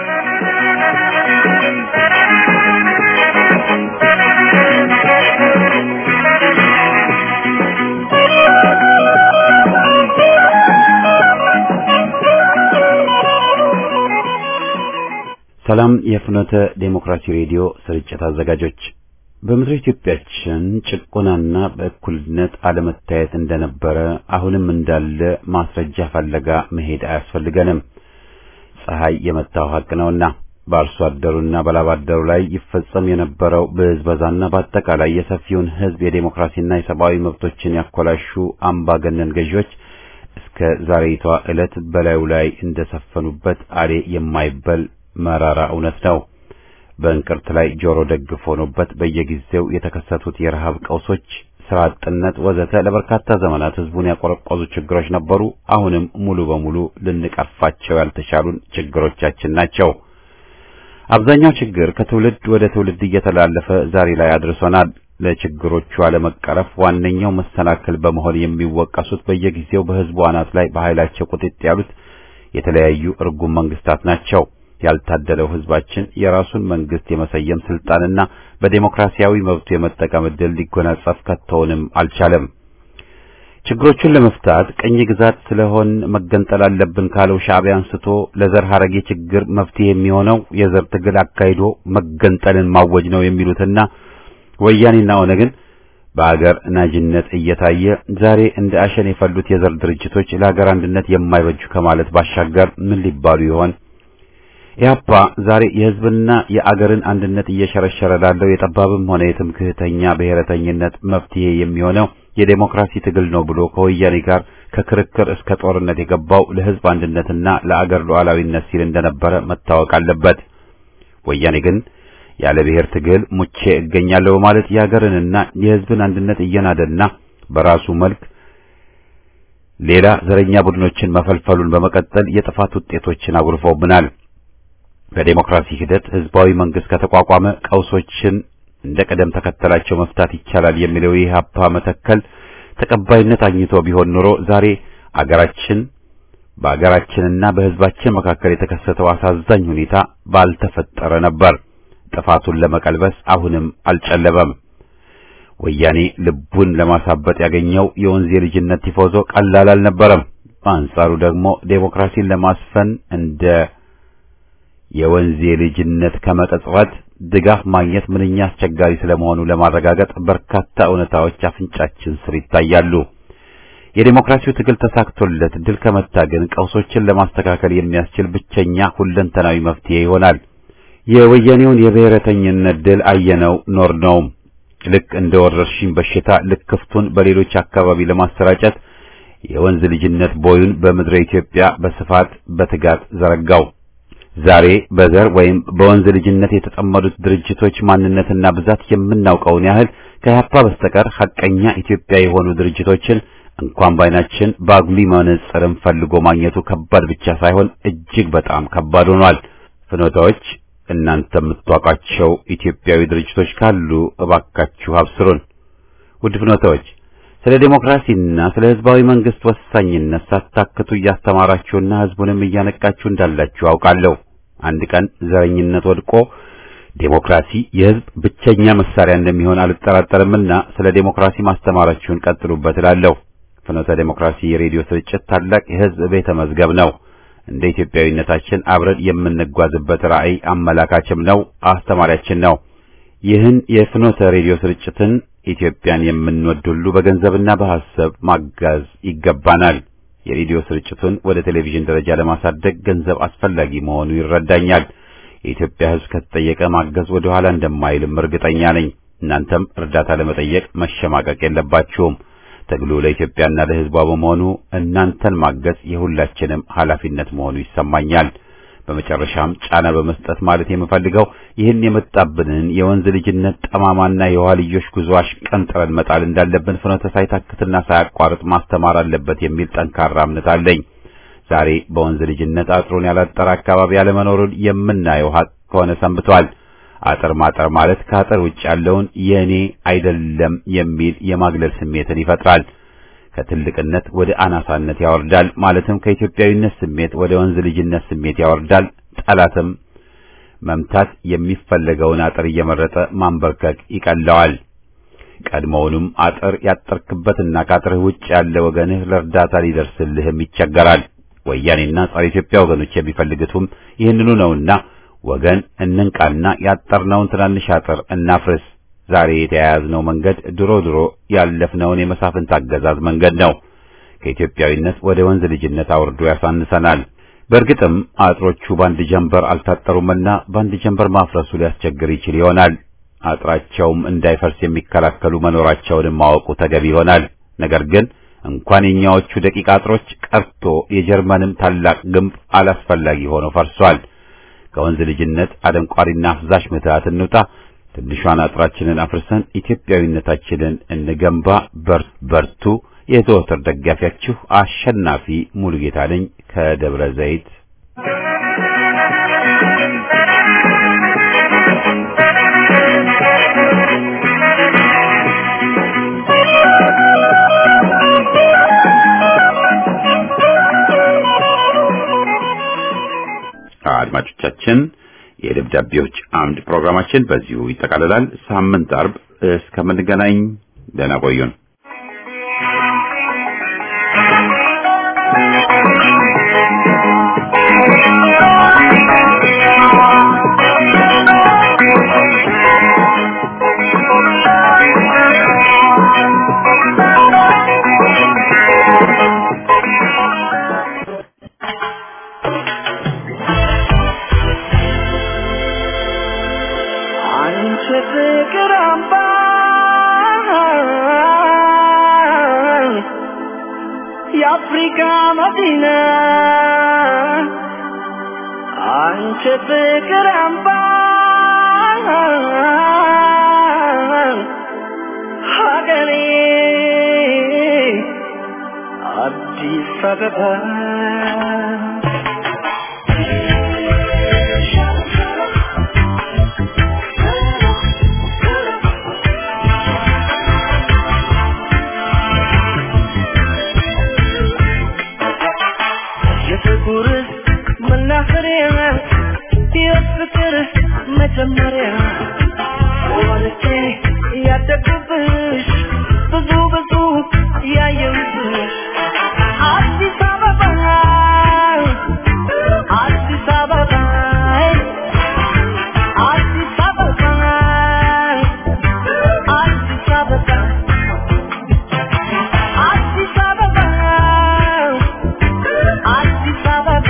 ሰላም የፍኖተ ዴሞክራሲ ሬዲዮ ስርጭት አዘጋጆች፣ በምድር ኢትዮጵያችን ጭቆናና በእኩልነት አለመታየት እንደነበረ አሁንም እንዳለ ማስረጃ ፈለጋ መሄድ አያስፈልገንም። ፀሐይ የመታው ሀቅ ነውና በአርሶ አደሩና በላባደሩ ላይ ይፈጸም የነበረው በህዝበዛና በአጠቃላይ የሰፊውን ህዝብ የዴሞክራሲና የሰብአዊ መብቶችን ያኮላሹ አምባገነን ገዢዎች እስከ ዛሬቷ ዕለት በላዩ ላይ እንደሰፈኑበት አሌ የማይበል መራራ እውነት ነው። በእንቅርት ላይ ጆሮ ደግፍ ሆኖበት በየጊዜው የተከሰቱት የረሃብ ቀውሶች፣ ስራ አጥነት ወዘተ ለበርካታ ዘመናት ህዝቡን ያቆረቆዙ ችግሮች ነበሩ። አሁንም ሙሉ በሙሉ ልንቀርፋቸው ያልተቻሉን ችግሮቻችን ናቸው። አብዛኛው ችግር ከትውልድ ወደ ትውልድ እየተላለፈ ዛሬ ላይ አድርሶናል። ለችግሮቹ አለመቀረፍ ዋነኛው መሰናክል በመሆን የሚወቀሱት በየጊዜው በህዝቡ አናት ላይ በኃይላቸው ቁጥጥ ያሉት የተለያዩ እርጉም መንግስታት ናቸው። ያልታደለው ህዝባችን የራሱን መንግስት የመሰየም ስልጣንና በዲሞክራሲያዊ መብቱ የመጠቀም ዕድል ሊጎናጸፍ ከቶውንም አልቻለም። ችግሮቹን ለመፍታት ቀኝ ግዛት ስለሆን መገንጠል አለብን ካለው ሻዕቢያ አንስቶ ለዘር ሐረጌ ችግር መፍትሄ የሚሆነው የዘር ትግል አካሂዶ መገንጠልን ማወጅ ነው የሚሉትና ወያኔና ኦነግን በአገር ናጅነት እየታየ ዛሬ እንደ አሸን የፈሉት የዘር ድርጅቶች ለሀገር አንድነት የማይበጁ ከማለት ባሻገር ምን ሊባሉ ይሆን? ኢህአፓ ዛሬ የህዝብና የአገርን አንድነት እየሸረሸረ ላለው የጠባብም ሆነ የትምክህተኛ ብሔረተኝነት መፍትሄ የሚሆነው የዴሞክራሲ ትግል ነው ብሎ ከወያኔ ጋር ከክርክር እስከ ጦርነት የገባው ለህዝብ አንድነትና ለአገር ሉዓላዊነት ሲል እንደነበረ መታወቅ አለበት። ወያኔ ግን ያለ ብሔር ትግል ሙቼ እገኛለሁ በማለት የአገርንና የህዝብን አንድነት እየናደና በራሱ መልክ ሌላ ዘረኛ ቡድኖችን መፈልፈሉን በመቀጠል የጥፋት ውጤቶችን አጉርፈውብናል። በዴሞክራሲ ሂደት ህዝባዊ መንግስት ከተቋቋመ ቀውሶችን እንደ ቀደም ተከተላቸው መፍታት ይቻላል የሚለው የኢህአፓ መተከል ተቀባይነት አግኝቶ ቢሆን ኖሮ ዛሬ አገራችን በአገራችንና በህዝባችን መካከል የተከሰተው አሳዛኝ ሁኔታ ባልተፈጠረ ነበር። ጥፋቱን ለመቀልበስ አሁንም አልጨለበም። ወያኔ ልቡን ለማሳበጥ ያገኘው የወንዝ ልጅነት ቲፎዞ ቀላል አልነበረም። በአንጻሩ ደግሞ ዴሞክራሲን ለማስፈን እንደ የወንዝ ልጅነት ከመቀጽበት ድጋፍ ማግኘት ምንኛ አስቸጋሪ ስለመሆኑ ለማረጋገጥ በርካታ እውነታዎች አፍንጫችን ስር ይታያሉ። የዴሞክራሲው ትግል ተሳክቶለት ድል ከመታ ግን ቀውሶችን ለማስተካከል የሚያስችል ብቸኛ ሁለንተናዊ መፍትሄ ይሆናል። የወያኔውን የብሔረተኝነት ድል አየነው ኖር ነው። ልክ እንደ ወረርሽኝ በሽታ ልክፍቱን በሌሎች አካባቢ ለማሰራጨት የወንዝ ልጅነት ቦዩን በምድረ ኢትዮጵያ በስፋት በትጋት ዘረጋው። ዛሬ በዘር ወይም በወንዝ ልጅነት የተጠመዱት ድርጅቶች ማንነትና ብዛት የምናውቀውን ያህል ከኢህአፓ በስተቀር ሐቀኛ ኢትዮጵያ የሆኑ ድርጅቶችን እንኳን ባይናችን ባጉሊ መነጽርም ፈልጎ ማግኘቱ ከባድ ብቻ ሳይሆን እጅግ በጣም ከባድ ሆኗል። ፍኖታዎች እናንተ የምትዋቋቸው ኢትዮጵያዊ ድርጅቶች ካሉ እባካችሁ አብስሩን። ውድ ፍኖታዎች ስለ ዲሞክራሲና ስለ ህዝባዊ መንግስት ወሳኝነት ሳታክቱ እያስተማራችሁና ህዝቡንም እያነቃችሁ እንዳላችሁ አውቃለሁ። አንድ ቀን ዘረኝነት ወድቆ ዲሞክራሲ የህዝብ ብቸኛ መሳሪያ እንደሚሆን አልጠራጠርምና ስለ ዲሞክራሲ ማስተማራችሁን ቀጥሉበት እላለሁ። ፍኖተ ዲሞክራሲ የሬዲዮ ስርጭት ታላቅ የህዝብ ቤተ መዝገብ ነው። እንደ ኢትዮጵያዊነታችን አብረን የምንጓዝበት ራዕይ አመላካችም ነው፣ አስተማሪያችን ነው። ይህን የፍኖተ ሬዲዮ ስርጭትን ኢትዮጵያን የምንወድ ሁሉ በገንዘብና በሐሳብ ማጋዝ ይገባናል። የሬዲዮ ስርጭቱን ወደ ቴሌቪዥን ደረጃ ለማሳደግ ገንዘብ አስፈላጊ መሆኑ ይረዳኛል። የኢትዮጵያ ህዝብ ከተጠየቀ ማገዝ ወደ ኋላ እንደማይልም እርግጠኛ ነኝ። እናንተም እርዳታ ለመጠየቅ መሸማቀቅ የለባችሁም። ትግሉ ለኢትዮጵያና ለህዝቧ በመሆኑ እናንተን ማገዝ የሁላችንም ኃላፊነት መሆኑ ይሰማኛል። በመጨረሻም ጫና በመስጠት ማለት የምፈልገው ይህን የመጣብንን የወንዝ ልጅነት ጠማማና የዋልዮሽ ጉዞ አሽቀንጥረን መጣል እንዳለብን ፍኖተ ሳይታክትና ሳያቋርጥ ማስተማር አለበት የሚል ጠንካራ እምነት አለኝ። ዛሬ በወንዝ ልጅነት አጥሩን ያላጠረ አካባቢ ያለመኖሩን የምናየው ሀቅ ሆነ ሰንብቷል። አጥር ማጠር ማለት ከአጥር ውጭ ያለውን የኔ አይደለም የሚል የማግለል ስሜትን ይፈጥራል። ከትልቅነት ወደ አናሳነት ያወርዳል። ማለትም ከኢትዮጵያዊነት ስሜት ወደ ወንዝ ልጅነት ስሜት ያወርዳል። ጠላትም መምታት የሚፈለገውን አጥር እየመረጠ ማንበርከክ ይቀለዋል። ቀድሞውንም አጥር ያጠርክበትና ከአጥርህ ውጭ ያለ ወገንህ ለእርዳታ ሊደርስልህም ይቸገራል። ወያኔና ጸረ ኢትዮጵያ ወገኖች የሚፈልጉትም ይህንኑ ነውና ወገን እንንቃና ያጠርነውን ትናንሽ አጥር እናፍርስ። ዛሬ የተያያዝነው መንገድ ድሮ ድሮ ያለፍነውን የመሳፍንት አገዛዝ መንገድ ነው። ከኢትዮጵያዊነት ወደ ወንዝ ልጅነት አውርዶ ያሳንሰናል። በእርግጥም አጥሮቹ ባንድ ጀንበር አልታጠሩምና ባንድ ጀንበር ማፍረሱ ሊያስቸግር ይችል ይሆናል። አጥራቸውም እንዳይፈርስ የሚከላከሉ መኖራቸውንም ማወቁ ተገቢ ይሆናል። ነገር ግን እንኳን የኛዎቹ ደቂቃ አጥሮች ቀርቶ የጀርመንም ታላቅ ግንብ አላስፈላጊ ሆኖ ፈርሷል። ከወንዝ ልጅነት አደንቋሪና አፍዛሽ ምትሃት እንውጣ። ትንሿን አጥራችንን አፍርሰን ኢትዮጵያዊነታችንን እንገንባ። በርቱ። የዘወትር ደጋፊያችሁ አሸናፊ ሙሉጌታ ነኝ ከደብረ ዘይት። አድማጮቻችን የደብዳቤዎች አምድ ፕሮግራማችን በዚሁ ይጠቃልላል። ሳምንት አርብ እስከምንገናኝ ደህና ቆዩን። የአፍሪካ መዲና አንቺ ፍቅር አምባ ሀገሬ አዲስ አበባ የፍቅር መጀመሪያ ወልጄ ያደግኩብሽ ብዙ ብዙ ያየሁብሽ አዲስ አበባ አዲስ አበባ አዲስ አበባ አዲስ አበባ አዲስ አበባ አዲስ አበባ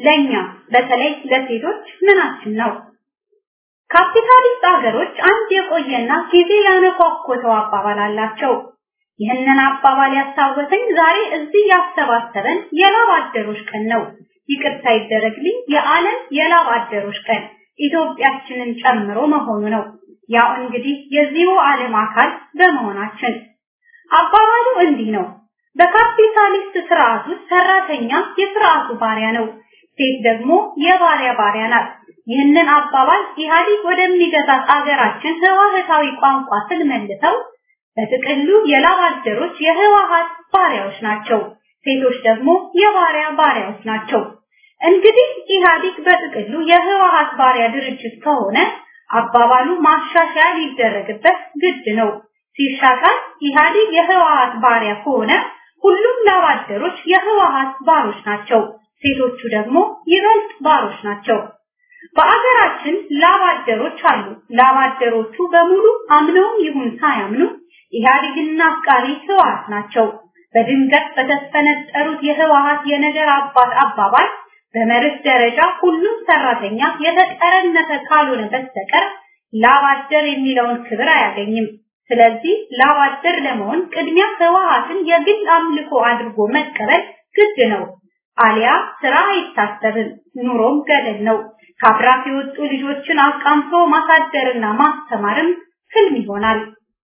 ለኛ በተለይ ለሴቶች ምናችን ነው? ካፒታሊስት ሀገሮች አንድ የቆየና ጊዜ ያነኳኮተው አባባል አላቸው። ይህንን አባባል ያስታወሰኝ ዛሬ እዚህ ያሰባሰበን የላብ አደሮች ቀን ነው። ይቅርታ ይደረግልኝ፣ የዓለም የላብ አደሮች ቀን ኢትዮጵያችንን ጨምሮ መሆኑ ነው። ያው እንግዲህ የዚሁ ዓለም አካል በመሆናችን አባባሉ እንዲህ ነው። በካፒታሊስት ስርዓት ውስጥ ሰራተኛ የስርዓቱ ባሪያ ነው፣ ሴት ደግሞ የባሪያ ባሪያ ናት። ይህንን አባባል ኢህአዲግ ወደሚገዛት አገራችን ህዋሃታዊ ቋንቋ ስንመልሰው በጥቅሉ የላብ አደሮች የህዋሃት ባሪያዎች ናቸው፣ ሴቶች ደግሞ የባሪያ ባሪያዎች ናቸው። እንግዲህ ኢህአዲግ በጥቅሉ የህዋሃት ባሪያ ድርጅት ከሆነ አባባሉ ማሻሻያ ሊደረግበት ግድ ነው። ሲሻሻል ኢህአዲግ የህዋሃት ባሪያ ከሆነ ሁሉም ላብ አደሮች የህዋሃት ባሮች ናቸው፣ ሴቶቹ ደግሞ ይበልጥ ባሮች ናቸው። በአገራችን ላብ አደሮች አሉ። ላብ አደሮቹ በሙሉ አምነውም ይሁን ሳያምኑ ኢህአዲግና አፍቃሪ ህዋሃት ናቸው። በድንገት በተፈነጠሩት የህዋሃት የነገር አባት አባባል በመርህ ደረጃ ሁሉም ሰራተኛ የተቀረነፈ ካልሆነ በስተቀር ላብ አደር የሚለውን ክብር አያገኝም። ስለዚህ ላብ አደር ለመሆን ቅድሚያ ህዋሃትን የግል አምልኮ አድርጎ መቀበል ግድ ነው። አሊያ ስራ አይታሰብም፣ ኑሮም ገደል ነው። ካብራክ የወጡ ልጆችን አቃምቶ ማሳደርና ማስተማርም ህልም ይሆናል።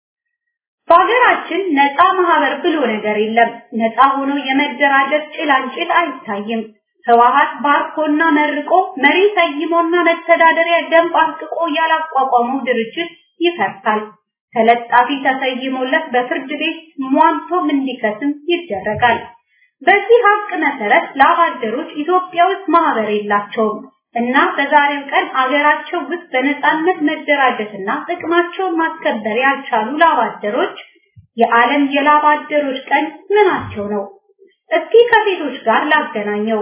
በአገራችን ነፃ ማህበር ብሎ ነገር የለም። ነፃ ሆኖ የመደራጀት ጭላንጭል አይታይም። ህዋሃት ባርኮና መርቆ መሪ ሰይሞና መተዳደሪያ ደንብ አጥቆ ያላቋቋመው ድርጅት ይፈርሳል። ተለጣፊ ተሰይሞለት በፍርድ ቤት ሟንቶም እንዲከስም ይደረጋል። በዚህ ሀቅ መሰረት ላብ አደሮች ኢትዮጵያ ውስጥ ማህበር የላቸውም እና በዛሬው ቀን አገራቸው ውስጥ በነፃነት መደራጀትና ጥቅማቸውን ማስከበር ያልቻሉ ላብ አደሮች የዓለም የላብ አደሮች ቀን ምናቸው ነው? እስኪ ከሴቶች ጋር ላገናኘው።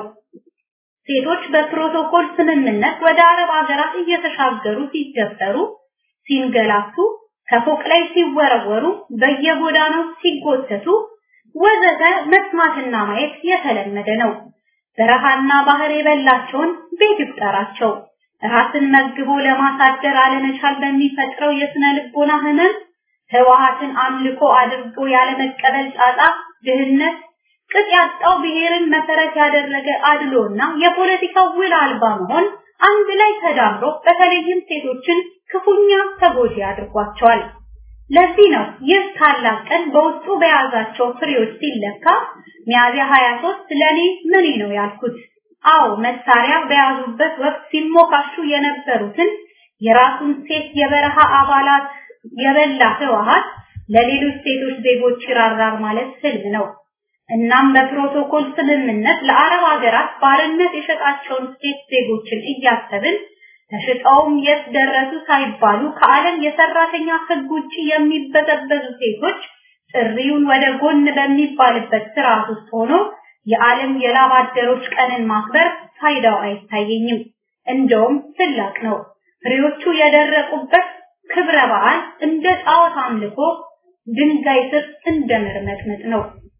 ሴቶች በፕሮቶኮል ስምምነት ወደ አረብ ሀገራት እየተሻገሩ ሲደፈሩ፣ ሲንገላቱ፣ ከፎቅ ላይ ሲወረወሩ፣ በየጎዳናው ሲጎተቱ ወዘተ መስማትና ማየት የተለመደ ነው። በረሃና ባህር የበላቸውን ቤት ይቁጠራቸው። ራስን መግቦ ለማሳደር አለመቻል በሚፈጥረው የስነ ልቦና ህመም፣ ህዋሃትን አምልኮ አድርጎ ያለመቀበል ጣጣ፣ ድህነት፣ ቅጥ ያጣው ብሔርን መሰረት ያደረገ አድሎና የፖለቲካ ውል አልባ መሆን አንድ ላይ ተዳምሮ በተለይም ሴቶችን ክፉኛ ተጎጂ አድርጓቸዋል። ለዚህ ነው ይህ ታላቅ ቀን በውስጡ በያዛቸው ፍሬዎች ሲለካ ሚያዝያ ሃያ ሶስት ለኔ ምን ነው ያልኩት። አዎ መሳሪያ በያዙበት ወቅት ሲሞካሹ የነበሩትን የራሱን ሴት የበረሃ አባላት የበላ ህዋሃት ለሌሎች ሴቶች ዜጎች ይራራር ማለት ህልም ነው። እናም በፕሮቶኮል ስምምነት ለአረብ ሀገራት ባርነት የሸጣቸውን ሴት ዜጎችን እያሰብን ተሽጠውም የት ደረሱ ሳይባሉ ከዓለም የሰራተኛ ህግ ውጪ የሚበዘበዙ ሴቶች ጥሪውን ወደ ጎን በሚባልበት ስርዓት ውስጥ ሆኖ የዓለም የላብ አደሮች ቀንን ማክበር ፋይዳው አይታየኝም። እንደውም ስላቅ ነው። ፍሬዎቹ የደረቁበት ክብረ በዓል እንደ ጣዖት አምልኮ ድንጋይ ስር እንደመርመጥመጥ ነው።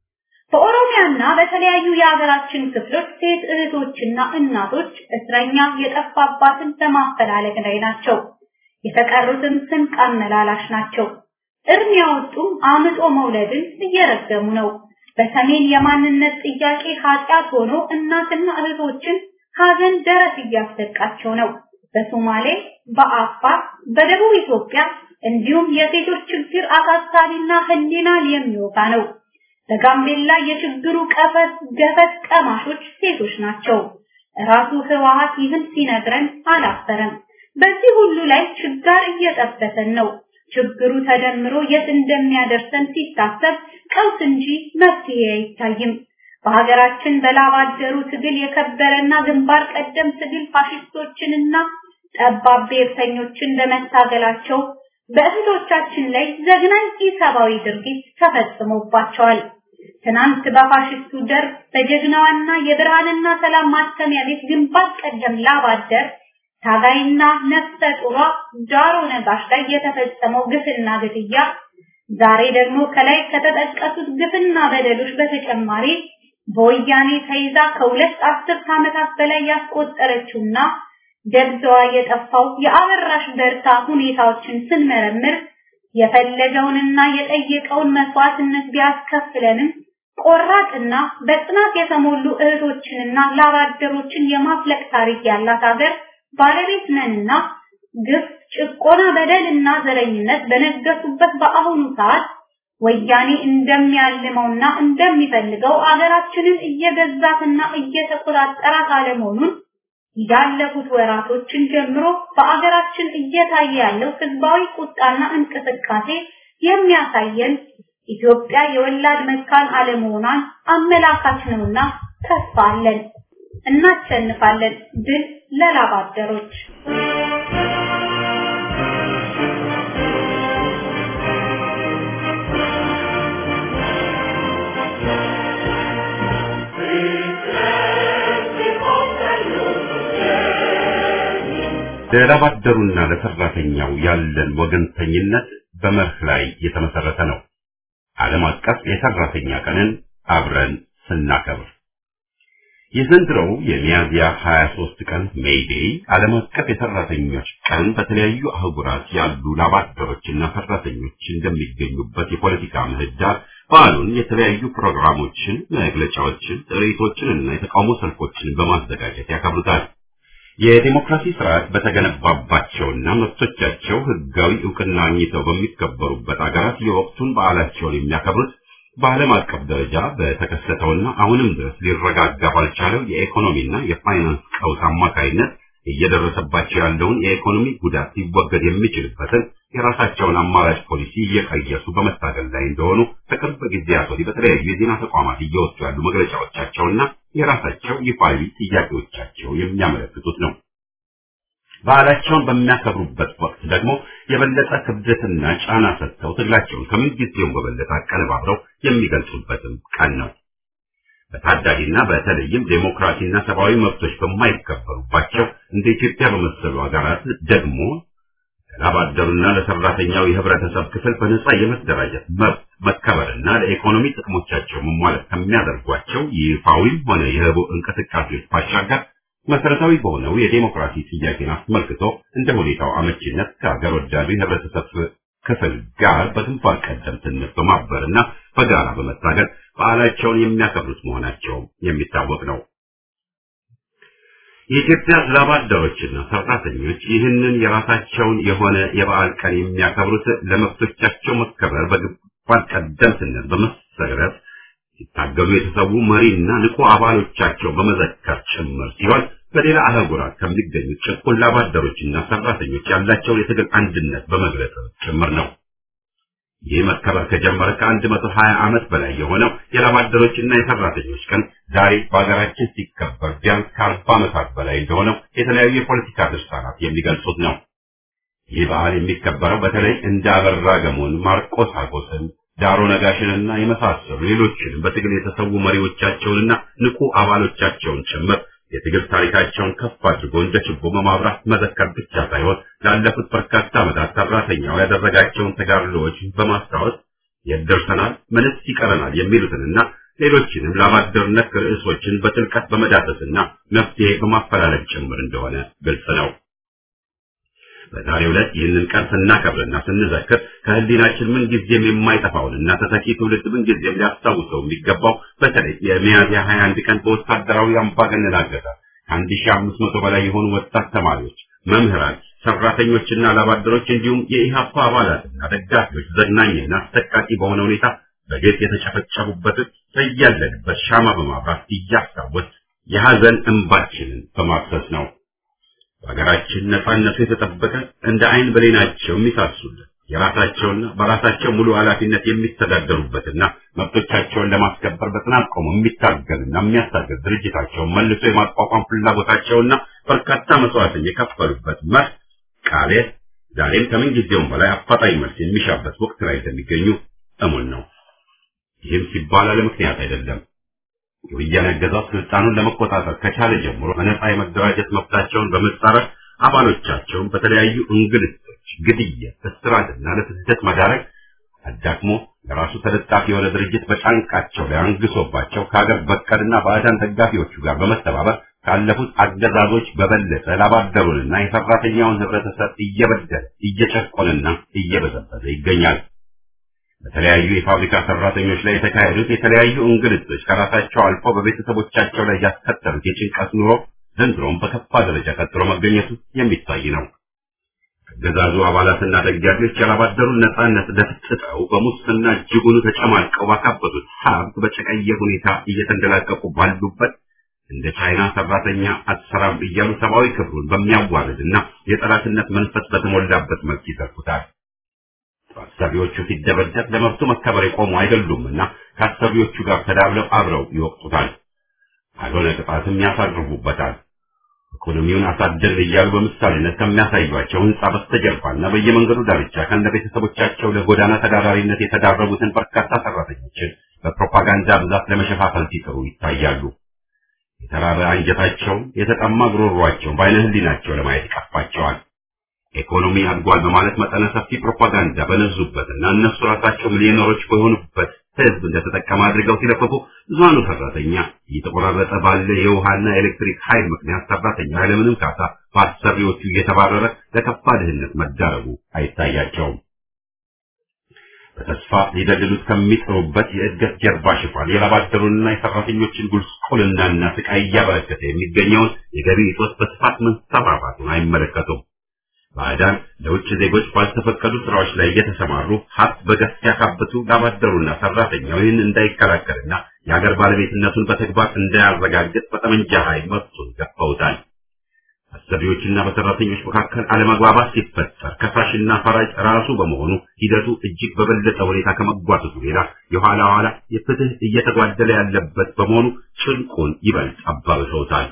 በኦሮሚያና በተለያዩ የሀገራችን ክፍሎች ሴት እህቶችና እናቶች እስረኛ የጠፋባትን በማፈላለግ ላይ ናቸው። የተቀሩትም ስንቅ አመላላሽ ናቸው። እርም ያወጡም አምጦ መውለድን እየረገሙ ነው። በሰሜን የማንነት ጥያቄ ኃጢአት ሆኖ እናትና እህቶችን ሀዘን ደረት እያስደቃቸው ነው። በሶማሌ፣ በአፋር፣ በደቡብ ኢትዮጵያ እንዲሁም የሴቶች ችግር አሳሳቢና ህሊናን የሚወጋ ነው። በጋምቤላ የችግሩ ቀፈት ገፈት ቀማሾች ሴቶች ናቸው። ራሱ ህዋሃት ይህን ሲነግረን አላፈረም። በዚህ ሁሉ ላይ ችግር እየጠበሰን ነው። ችግሩ ተደምሮ የት እንደሚያደርሰን ሲታሰብ ቀውስ እንጂ መፍትሄ አይታይም። በሀገራችን በላብ አደሩ ትግል የከበረና ግንባር ቀደም ትግል ፋሽስቶችንና ጠባብ ብሔርተኞችን በመታገላቸው በእህቶቻችን ላይ ዘግናኝ ኢሰብአዊ ድርጊት ተፈጽሞባቸዋል። ትናንት በፋሽስቱ ደርግ በጀግናዋና የብርሃንና ሰላም ማስተሚያ ቤት ግንባር ቀደም ላብ አደር ታጋይና ነፍሰ ጡሯ ዳሮ ነጋሽ ላይ የተፈጸመው ግፍና ግድያ ዛሬ ደግሞ ከላይ ከተጠቀሱት ግፍና በደሎች በተጨማሪ በወያኔ ተይዛ ከሁለት አስርት ዓመታት በላይ ያስቆጠረችውና ደብዛዋ የጠፋው የአበራሽ በርታ ሁኔታዎችን ስንመረምር የፈለገውንና የጠየቀውን መስዋዕትነት ቢያስከፍለንም ቆራጥና በጽናት የተሞሉ እህቶችንና ላባደሮችን የማፍለቅ ታሪክ ያላት ሀገር ባለቤት ነንና ግፍ፣ ጭቆና፣ በደልና ዘረኝነት በነገሱበት በአሁኑ ሰዓት ወያኔ እንደሚያልመውና እንደሚፈልገው አገራችንን እየገዛትና እየተቆጣጠራት አለመሆኑን ያለፉት ወራቶችን ጀምሮ በአገራችን እየታየ ያለው ህዝባዊ ቁጣና እንቅስቃሴ የሚያሳየን ኢትዮጵያ የወላድ መካን አለመሆኗን አመላካች ነውና ተስፋ አለን። እናሸንፋለን። ድል ለላባደሮች። ለላባደሩና ለሰራተኛው ያለን ወገንተኝነት በመርህ ላይ የተመሰረተ ነው። ዓለም አቀፍ የሰራተኛ ቀንን አብረን ስናከብር የዘንድሮው የሚያዝያ ሀያ ሦስት ቀን ሜይ ዴይ ዓለም አቀፍ የሰራተኞች ቀን በተለያዩ አህጉራት ያሉ ላባደሮችና ሰራተኞች እንደሚገኙበት የፖለቲካ ምህዳር በዓሉን የተለያዩ ፕሮግራሞችን፣ መግለጫዎችን፣ ጥሪቶችን እና የተቃውሞ ሰልፎችን በማዘጋጀት ያከብሩታል። የዲሞክራሲ ስርዓት በተገነባባቸውና መብቶቻቸው ህጋዊ ዕውቅና አግኝተው በሚከበሩበት አገራት የወቅቱን በዓላቸውን የሚያከብሩት በዓለም አቀፍ ደረጃ በተከሰተውና አሁንም ድረስ ሊረጋጋ ባልቻለው የኢኮኖሚና የፋይናንስ ቀውስ አማካይነት እየደረሰባቸው ያለውን የኢኮኖሚ ጉዳት ሊወገድ የሚችልበትን የራሳቸውን አማራጭ ፖሊሲ እየቀየሱ በመታገል ላይ እንደሆኑ ከቅርብ ጊዜያት ወዲህ በተለያዩ የዜና ተቋማት እየወጡ ያሉ መግለጫዎቻቸውና የራሳቸው ይፋዊ ጥያቄዎቻቸው የሚያመለክቱት ነው። በዓላቸውን በሚያከብሩበት ወቅት ደግሞ የበለጠ ክብደትና ጫና ሰጥተው ትግላቸውን ከምንጊዜውም በበለጠ አቀነባብረው የሚገልጹበትም ቀን ነው። በታዳጊና በተለይም ዴሞክራሲና ሰብአዊ መብቶች በማይከበሩባቸው እንደ ኢትዮጵያ በመሰሉ ሀገራት ደግሞ ለላባደሩና ለሰራተኛው የህብረተሰብ ክፍል በነጻ የመደራጀት መብት መከበርና ለኢኮኖሚ ጥቅሞቻቸው መሟላት ከሚያደርጓቸው ይፋዊም ሆነ የህቡ እንቅስቃሴዎች ባሻገር መሰረታዊ በሆነው የዴሞክራሲ ጥያቄን አስመልክቶ እንደ ሁኔታው አመቺነት ከሀገር ወዳዱ የህብረተሰብ ክፍል ጋር በግንባር ቀደምትነት በማበርና በጋራ በመታገል በዓላቸውን የሚያከብሩት መሆናቸው የሚታወቅ ነው። የኢትዮጵያ ላባደሮችና ሰራተኞች ይህንን የራሳቸውን የሆነ የበዓል ቀን የሚያከብሩት ለመብቶቻቸው መከበር በግንባር ቀደምትነት በመሰረት ሲታገሉ የተሰዉ መሪና ንቁ አባሎቻቸው በመዘከር ጭምር ሲሆን በሌላ አህጉራት ከሚገኙ ጭቁን ላባደሮችና ሰራተኞች ያላቸውን የትግል አንድነት በመግለጽ ጭምር ነው። ይህ መከበር ከጀመረ ከአንድ መቶ ሀያ ዓመት በላይ የሆነው የላባደሮችና የሰራተኞች ቀን ዛሬ በሀገራችን ሲከበር ቢያንስ ከአርባ ዓመታት በላይ እንደሆነው የተለያዩ የፖለቲካ ድርሳናት የሚገልጹት ነው። ይህ በዓል የሚከበረው በተለይ እንደ አበራ ገሞን፣ ማርቆስ አጎስን፣ ዳሮ ነጋሽንና የመሳሰሉ ሌሎችንም በትግል የተሰዉ መሪዎቻቸውንና ንቁ አባሎቻቸውን ጭምር የትግል ታሪካቸውን ከፍ አድርጎ እንደ ችቦ በማብራት መዘከር ብቻ ሳይሆን ላለፉት በርካታ ዓመታት ሰራተኛው ያደረጋቸውን ተጋድሎዎች በማስታወስ የት ደርሰናል፣ ምንስ ይቀረናል የሚሉትንና ሌሎችንም ላባደርነት ርዕሶችን በጥልቀት በመዳሰስና መፍትሄ በማፈላለግ ጭምር እንደሆነ ግልጽ ነው። በዛሬው ዕለት ይህንን ቀን ስናከብርና ስንዘክር ከህሊናችን ምን ጊዜም የማይጠፋውንና ተተኪ ትውልድ ምን ጊዜም ሊያስታውሰው የሚገባው በተለይ የሚያዝያ ሀያ አንድ ቀን በወታደራዊ አምባገነን አገዛዝ ከአንድ ሺህ አምስት መቶ በላይ የሆኑ ወጣት ተማሪዎች፣ መምህራን፣ ሰራተኞችና ላባደሮች እንዲሁም የኢህአፓ አባላትና ደጋፊዎች ዘግናኝና አሰቃቂ በሆነ ሁኔታ በግፍ የተጨፈጨፉበት በያለንበት ሻማ በማብራት እያስታወስ የሐዘን እንባችንን በማፍሰስ ነው። በሀገራችን ነፃነቱ የተጠበቀ እንደ አይን ብሌናቸው የሚሳሱልን የራሳቸውና በራሳቸው ሙሉ ኃላፊነት የሚተዳደሩበትና መብቶቻቸውን ለማስከበር በጽናት ቆመው የሚታገሉና የሚያስታግል ድርጅታቸውን መልሶ የማቋቋም ፍላጎታቸውና በርካታ መስዋዕትን የከፈሉበት መርህ ቃሌ ዛሬም ከምን ጊዜውም በላይ አፋጣኝ መልስ የሚሻበት ወቅት ላይ እንደሚገኙ እሙን ነው። ይህም ሲባል አለ ምክንያት አይደለም። የወያኔ አገዛዝ ስልጣኑን ለመቆጣጠር ከቻለ ጀምሮ በነጻ የመደራጀት መብታቸውን በመጻረር አባሎቻቸውን በተለያዩ እንግልቶች፣ ግድያ፣ እስራትና ለስደት መዳረግ አዳክሞ ራሱ ተለጣፊ የሆነ ድርጅት በጫንቃቸው ላይ አንግሶባቸው ከሀገር በቀልና ባዕዳን ደጋፊዎቹ ጋር በመተባበር ካለፉት አገዛዞች በበለጠ ላባደሩንና የሰራተኛውን ህብረተሰብ እየበደለ እየጨቆነና እየበዘበዘ ይገኛል። በተለያዩ የፋብሪካ ሰራተኞች ላይ የተካሄዱት የተለያዩ እንግልቶች ከራሳቸው አልፎ በቤተሰቦቻቸው ላይ ያስከተሉት የጭንቀት ኑሮ ዘንድሮም በከፋ ደረጃ ቀጥሎ መገኘቱ የሚታይ ነው። አገዛዙ አባላትና ደጋፊዎች ያላባደሩን ነጻነት ደፍጥጠው በሙስና እጅጉን ተጨማልቀው ባካበቱት ሀብት በጨቀየ ሁኔታ እየተንደላቀቁ ባሉበት እንደ ቻይና ሰራተኛ አትሰራም እያሉ ሰብአዊ ክብሩን በሚያዋርድና የጠላትነት መንፈስ በተሞላበት መልክ ይዘርፉታል። አሰሪዎቹ ሲደበደብ ለመብቱ መከበር የቆሙ አይደሉምና ከአሰሪዎቹ ጋር ተዳብለው አብረው ይወቅጡታል። አልሆነ ቅጣትም ያሳርፉበታል። ኢኮኖሚውን አሳደር እያሉ በምሳሌነት ከሚያሳዩቸው ህንጻ በስተጀርባና በየመንገዱ ዳርቻ ከእንደ ቤተሰቦቻቸው ለጎዳና ተዳዳሪነት የተዳረጉትን በርካታ ሰራተኞችን በፕሮፓጋንዳ ብዛት ለመሸፋፈል ሲጥሩ ይታያሉ። የተራበ አንጀታቸው፣ የተጠማ ጉሮሯቸው በዓይነ ህሊናቸው ለማየት ይቀፋቸዋል። ኢኮኖሚ አድጓል በማለት መጠነ ሰፊ ፕሮፓጋንዳ በነዙበትና እነሱ ራሳቸው ሚሊዮነሮች በሆኑበት ህዝብ እንደተጠቀመ አድርገው ሲለፈፉ ብዙሃኑ ሰራተኛ እየተቆራረጠ ባለ የውሃና ኤሌክትሪክ ኃይል ምክንያት ሰራተኛ ያለምንም ካሳ በአሰሪዎቹ እየተባረረ ለከፋ ድህነት መዳረጉ አይታያቸውም። በተስፋ ሊደልሉት ከሚጥሩበት የእድገት ጀርባ ሽፋን የላባደሩንና የሰራተኞችን ጉስቁልናና ስቃይ እያበረከተ የሚገኘውን የገቢ እጦት በስፋት መንሰራፋቱን አይመለከቱም። ባዕዳን ለውጭ ዜጎች ባልተፈቀዱ ስራዎች ላይ እየተሰማሩ ሀብት በገፍ ሲያካብቱ ላባደሩና ሰራተኛው ይህን እንዳይከላከልና የሀገር ባለቤትነቱን በተግባር እንዳያረጋግጥ በጠመንጃ ኃይል መብቱን ገፈውታል። አሰሪዎችና በሰራተኞች መካከል አለመግባባት ሲፈጠር ከሳሽና ፈራጅ ራሱ በመሆኑ ሂደቱ እጅግ በበለጠ ሁኔታ ከመጓተቱ ሌላ የኋላ ኋላ የፍትህ እየተጓደለ ያለበት በመሆኑ ጭንቁን ይበልጥ አባብሰውታል።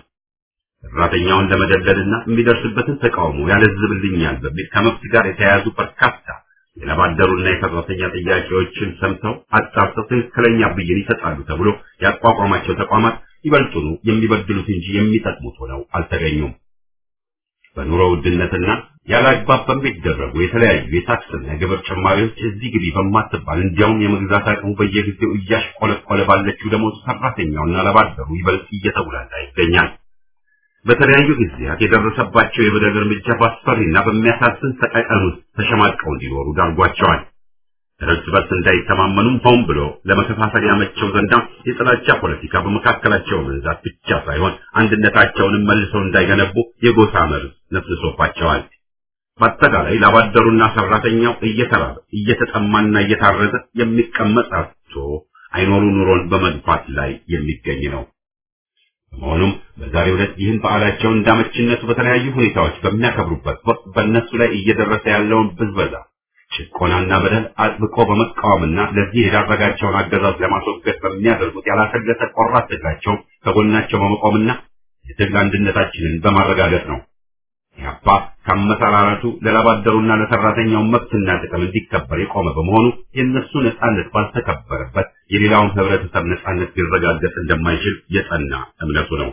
ሰራተኛውን ለመደለልና የሚደርስበትን ተቃውሞ ያለዝብልኛል በሚል ከመብት ጋር የተያያዙ በርካታ የላባደሩና የሰራተኛ ጥያቄዎችን ሰምተው አጣርተው ትክክለኛ ብይን ይሰጣሉ ተብሎ ያቋቋማቸው ተቋማት ይበልጡኑ የሚበድሉት እንጂ የሚጠቅሙት ሆነው አልተገኙም። በኑሮ ውድነትና ያላግባብ በሚደረጉ የተለያዩ የታክስና የግብር ጭማሪዎች እዚህ ግቢ በማትባል እንዲያውም የመግዛት አቅሙ በየጊዜው እያሽቆለቆለ ባለችው ደሞዝ ሰራተኛውና ላባደሩ ይበልጥ እየተጉላላ ይገኛል። በተለያዩ ጊዜያት የደረሰባቸው የበደል እርምጃ በአስፈሪና በሚያሳዝን ሰቀቀን ውስጥ ተሸማቀው እንዲኖሩ ዳርጓቸዋል። እርስ በርስ እንዳይተማመኑም ሆን ብሎ ለመከፋፈል ያመቸው ዘንዳ የጥላቻ ፖለቲካ በመካከላቸው መንዛት ብቻ ሳይሆን አንድነታቸውንም መልሰው እንዳይገነቡ የጎሳ መርዝ ነፍስሶባቸዋል። በአጠቃላይ ላባደሩና ሰራተኛው እየተራበ እየተጠማና እየታረዘ የሚቀመጥ አጥቶ አይኖሩ ኑሮን በመግፋት ላይ የሚገኝ ነው። በመሆኑም በዛሬው ዕለት ይህን በዓላቸውን እንዳመችነቱ በተለያዩ ሁኔታዎች በሚያከብሩበት ወቅት በእነሱ ላይ እየደረሰ ያለውን ብዝበዛ፣ ጭቆናና በደል አጥብቆ በመቃወምና ለዚህ የዳረጋቸውን አገዛዝ ለማስወገድ በሚያደርጉት ያላሰለሰ ቆራጥ ትግላቸው ከጎናቸው በመቆምና የትግል አንድነታችንን በማረጋገጥ ነው። ኢህአፓ ከመሰራራቱ ለላባደሩና ለሰራተኛው መብትና ጥቅም እንዲከበር የቆመ በመሆኑ የእነሱ ነጻነት ባልተከበረበት የሌላውን ህብረተሰብ ነጻነት ሊረጋገጥ እንደማይችል የጸና እምነቱ ነው።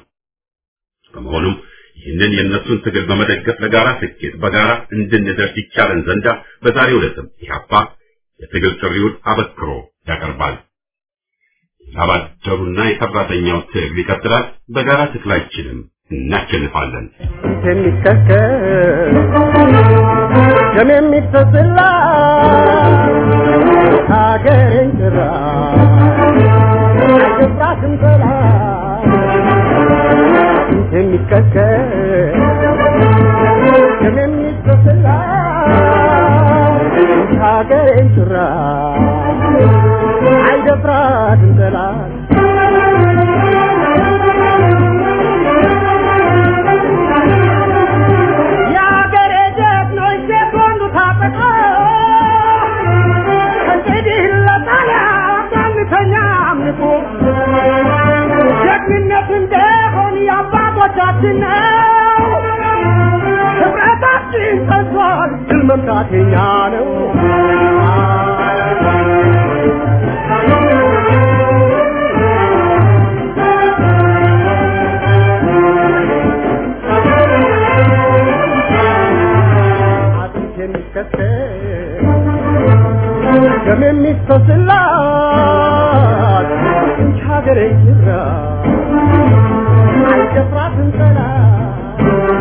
በመሆኑም ይህንን የእነሱን ትግል በመደገፍ ለጋራ ስኬት በጋራ እንድንደርስ ይቻለን ዘንዳ በዛሬው ዕለትም ኢህአፓ የትግል ጥሪውን አበክሮ ያቀርባል። ላባደሩና የሰራተኛው ትግል ይቀጥላል። በጋራ ትግላችንም እናሸንፋለን። የሚከከል ደም የሚፈስላ ሀገሬን ጥራ አይገባትም ጥላ የሚከከል ደም የሚፈስላ ሀገሬን ጥራ አይገባትም ጥላ ጀግንነት እንደሆን የአባቶቻችን ነው። ህብረታችን ጸንቷል፣ ድል መምታት የኛ ነው። አጥንት የሚከተል ደም የሚፈስላት ሀገሬ ጅራ አይደፍራትም ጠላት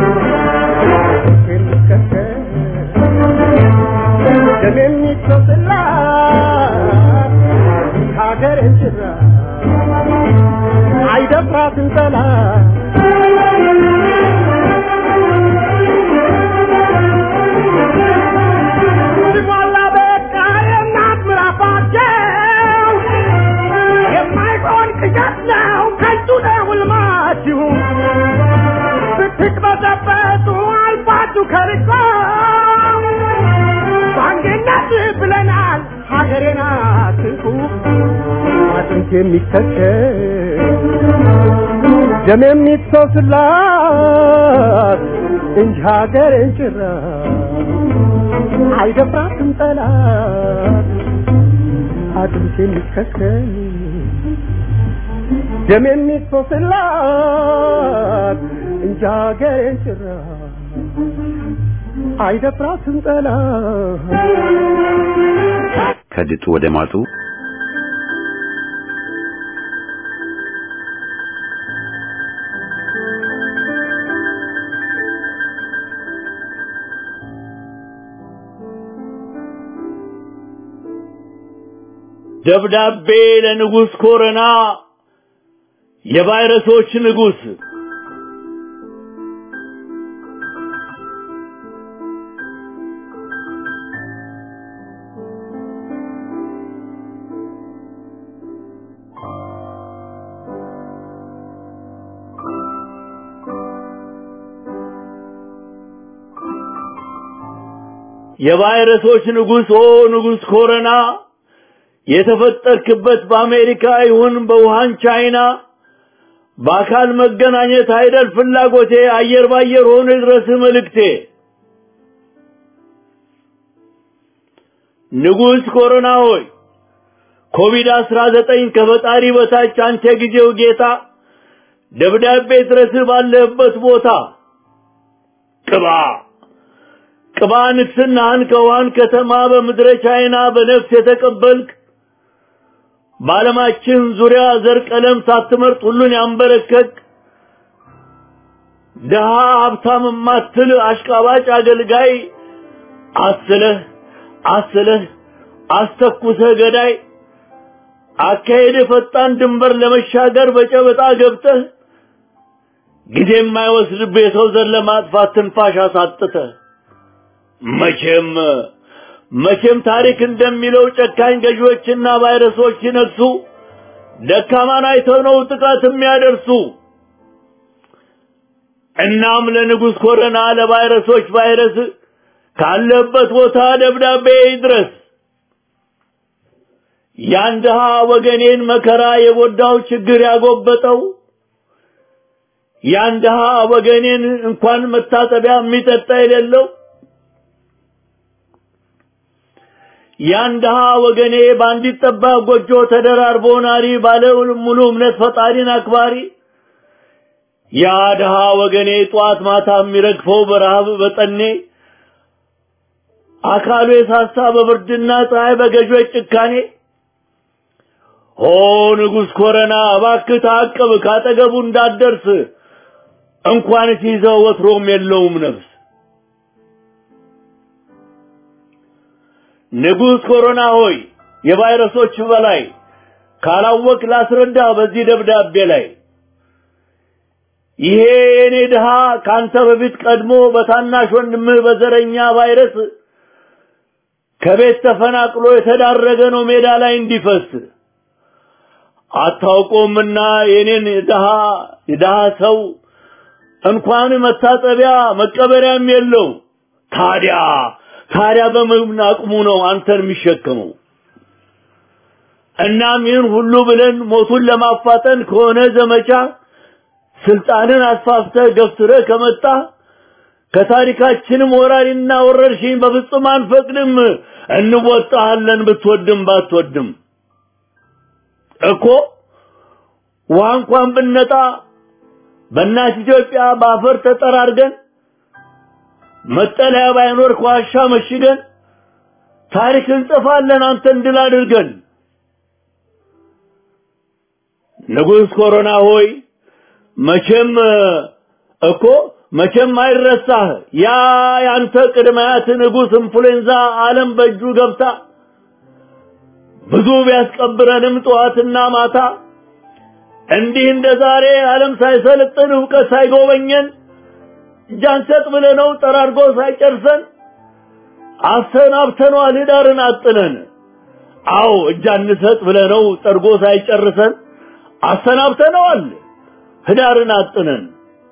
የሚከተል ደም የሚፈስላት ሀገሬ ጅራ አይደፍራትም ጠላት ነው ከንቱ ነው ልማችሁ ብትቅበዘበዙ አልፋችሁ ከርቆ ባንድነት ብለናል ሀገሬን አትንኩ አጥንት የሚከተል ደም የሚፈስላት እንጂ ሀገሬን ጭራ አይደፍራትም ጠላት አጥንት የሚከተል ደም የሚፈስላት እንጂ ሀገሬን ጭራ አይደፍራትም ጠላት ከድጡ ወደ ማጡ ደብዳቤ ለንጉስ ኮረና የቫይረሶች ንጉስ የቫይረሶች ንጉስ ኦ ንጉስ ኮረና የተፈጠርክበት በአሜሪካ ይሁን በውሃን ቻይና በአካል መገናኘት አይደል ፍላጎቴ አየር ባየር ሆኖ ድረስ መልእክቴ ንጉስ ኮሮና ሆይ ኮቪድ አስራ ዘጠኝ ከፈጣሪ በታች አንተ ጊዜው ጌታ ደብዳቤ ድረስ ባለበት ቦታ ቅባ ቅባ ንግስናህን ከውሃን ከተማ በምድረ ቻይና በነፍስ የተቀበልክ ባለማችን ዙሪያ ዘር ቀለም ሳትመርጥ ሁሉን ያንበረከክ ደሃ ሀብታም ማትል አሽቃባጭ አገልጋይ አስለህ አስለህ አስተኩሰህ ገዳይ አካሄድ ፈጣን ድንበር ለመሻገር በጨበጣ ገብተህ ጊዜ የማይወስድብህ የሰው ዘር ለማጥፋት ትንፋሽ አሳጥተህ መቼም መቼም ታሪክ እንደሚለው ጨካኝ ገዢዎችና ቫይረሶች ሲነግሱ ደካማን አይተው ነው ጥቃት የሚያደርሱ እናም ለንጉስ ኮረና ለቫይረሶች ቫይረስ ካለበት ቦታ ደብዳቤ ይድረስ ያንደሃ ወገኔን መከራ የጎዳው ችግር ያጎበጠው ያንደሃ ወገኔን እንኳን መታጠቢያ የሚጠጣ የሌለው ያንደሃ ወገኔ ባንዲት ጠባ ጎጆ ተደራርቦ ናሪ ባለው ሙሉ እምነት ፈጣሪን አክባሪ ያደሃ ወገኔ ጧት ማታ የሚረግፈው በረሃብ በጠኔ አካሉ የሳሳ በብርድና ፀሐይ በገዦች ጭካኔ ኦ ንጉስ ኮረና እባክህ ታቅብ ካጠገቡ እንዳትደርስ እንኳን ሲይዘው ወትሮም የለውም ነፍስ ንጉስ ኮሮና ሆይ የቫይረሶች በላይ ካላወቅ ላስረዳ በዚህ ደብዳቤ ላይ ይሄ የኔ ድሃ ካንተ በፊት ቀድሞ በታናሽ ወንድምህ በዘረኛ ቫይረስ ከቤት ተፈናቅሎ የተዳረገ ነው ሜዳ ላይ እንዲፈስ አታውቆምና የኔን ድሃ ድሃ ሰው እንኳን መታጠቢያ መቀበሪያም የለው ታዲያ ታዲያ በምን አቅሙ ነው አንተን የሚሸከመው እናም ይህን ሁሉ ብለን ሞቱን ለማፋጠን ከሆነ ዘመቻ ስልጣንን አስፋፍተህ ገፍትረህ ከመጣ ከታሪካችንም ወራሪና ወረርሽኝ በፍጹም አንፈቅድም እንወጣለን ብትወድም ባትወድም እኮ ውሃ እንኳን ብንነጣ በእናት ኢትዮጵያ ባፈር ተጠራርገን መጠለያ ባይኖር ኳሻ መሽገን ታሪክ እንጽፋለን አንተን ድል አድርገን ንጉስ ኮሮና ሆይ መቼም እኮ መቼም አይረሳህ ያ ያንተ ቅድማያት ንጉስ ኢንፍሉዌንዛ ዓለም በእጁ ገብታ ብዙ ቢያስቀብረንም ጧትና ማታ እንዲህ እንደዛሬ ዓለም ሳይሰለጥን ዕውቀት ሳይጎበኘን ጃንሰጥ ብለነው ጠራርጎ ሳይጨርሰን አሰናብተነዋል ዳርን አጥነን አው እጃንሰጥ ብለነው ጠርጎ ሳይጨርሰን አሰናብተነዋል ዳርን አጥነን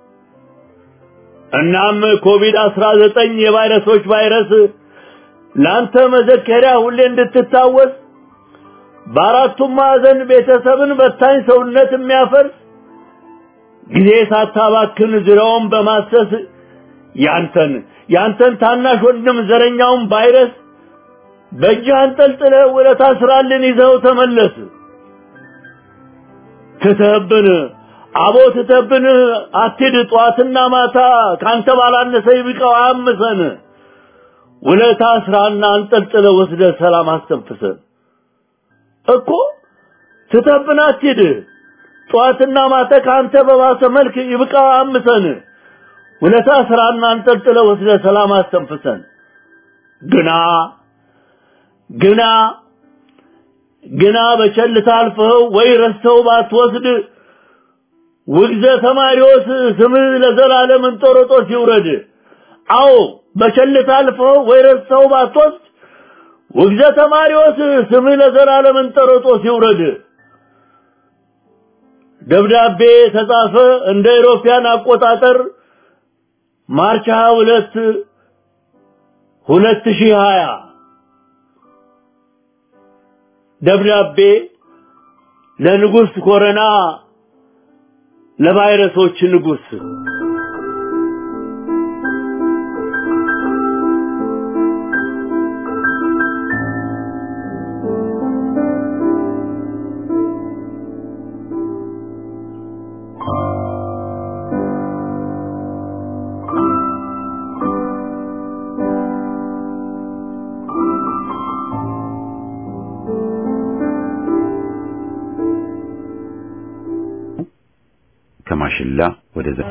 እናም ኮቪድ አስራ ዘጠኝ የቫይረሶች ቫይረስ ላንተ መዘከሪያ ሁሌ እንድትታወስ በአራቱም ማዕዘን ቤተሰብን በታኝ ሰውነት የሚያፈርስ ጊዜ ሳታባክን ዙሪያውን በማሰስ ያንተን ያንተን ታናሽ ወንድም ዘረኛውን ቫይረስ በእጅህ አንጠልጥለህ ውለታ ስራልን ይዘው ተመለስ ትተብን አቦ ትተብን አትድ ጧትና ማታ ካንተ ባላነሰ ይብቀው አምሰን ውለታ ስራና አንጠልጥለህ ወስደህ ሰላም አስተንፍሰን እኮ ትተብን አትድ ጧትና ማታ ካንተ በባሰ መልክ ይብቀው አምሰን ውለታ ስራና አንጠልጥለህ ወስደህ ሰላም አስተንፍሰን ግና ግና ግና በቸልታ አልፈው ወይ ረስተው ባትወስድ ውግዘ ተማሪዎስ ስም ለዘላለም እንጦሮጦስ ይውረድ አው በቸልታ አልፈው ወይ ረስተው ባትወስድ ውግዘ ተማሪዎስ ስም ለዘላለም እንጦሮጦስ ይውረድ ደብዳቤ ተጻፈ እንደ ኢሮፒያን አቆጣጠር ማርች ሃያ ሁለት ሁለት ሺህ ሃያ ደብዳቤ ለንጉስ ኮሮና ለቫይረሶች ንጉስ ከማሽላ ወደ ዘ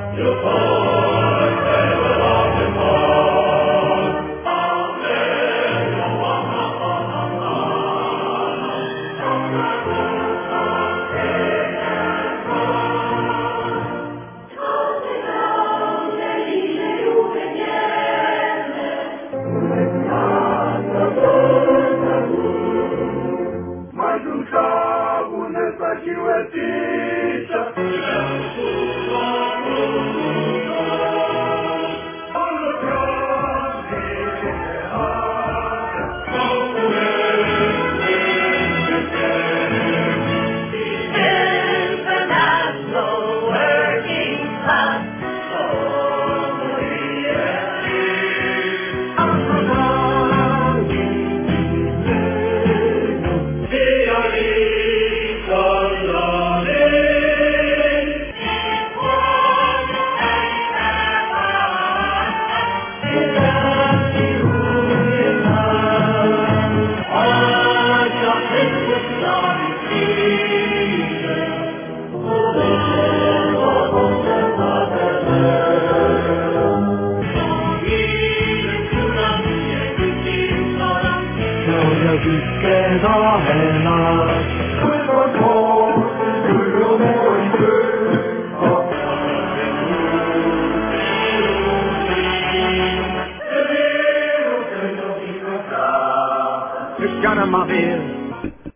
Gonna my beer.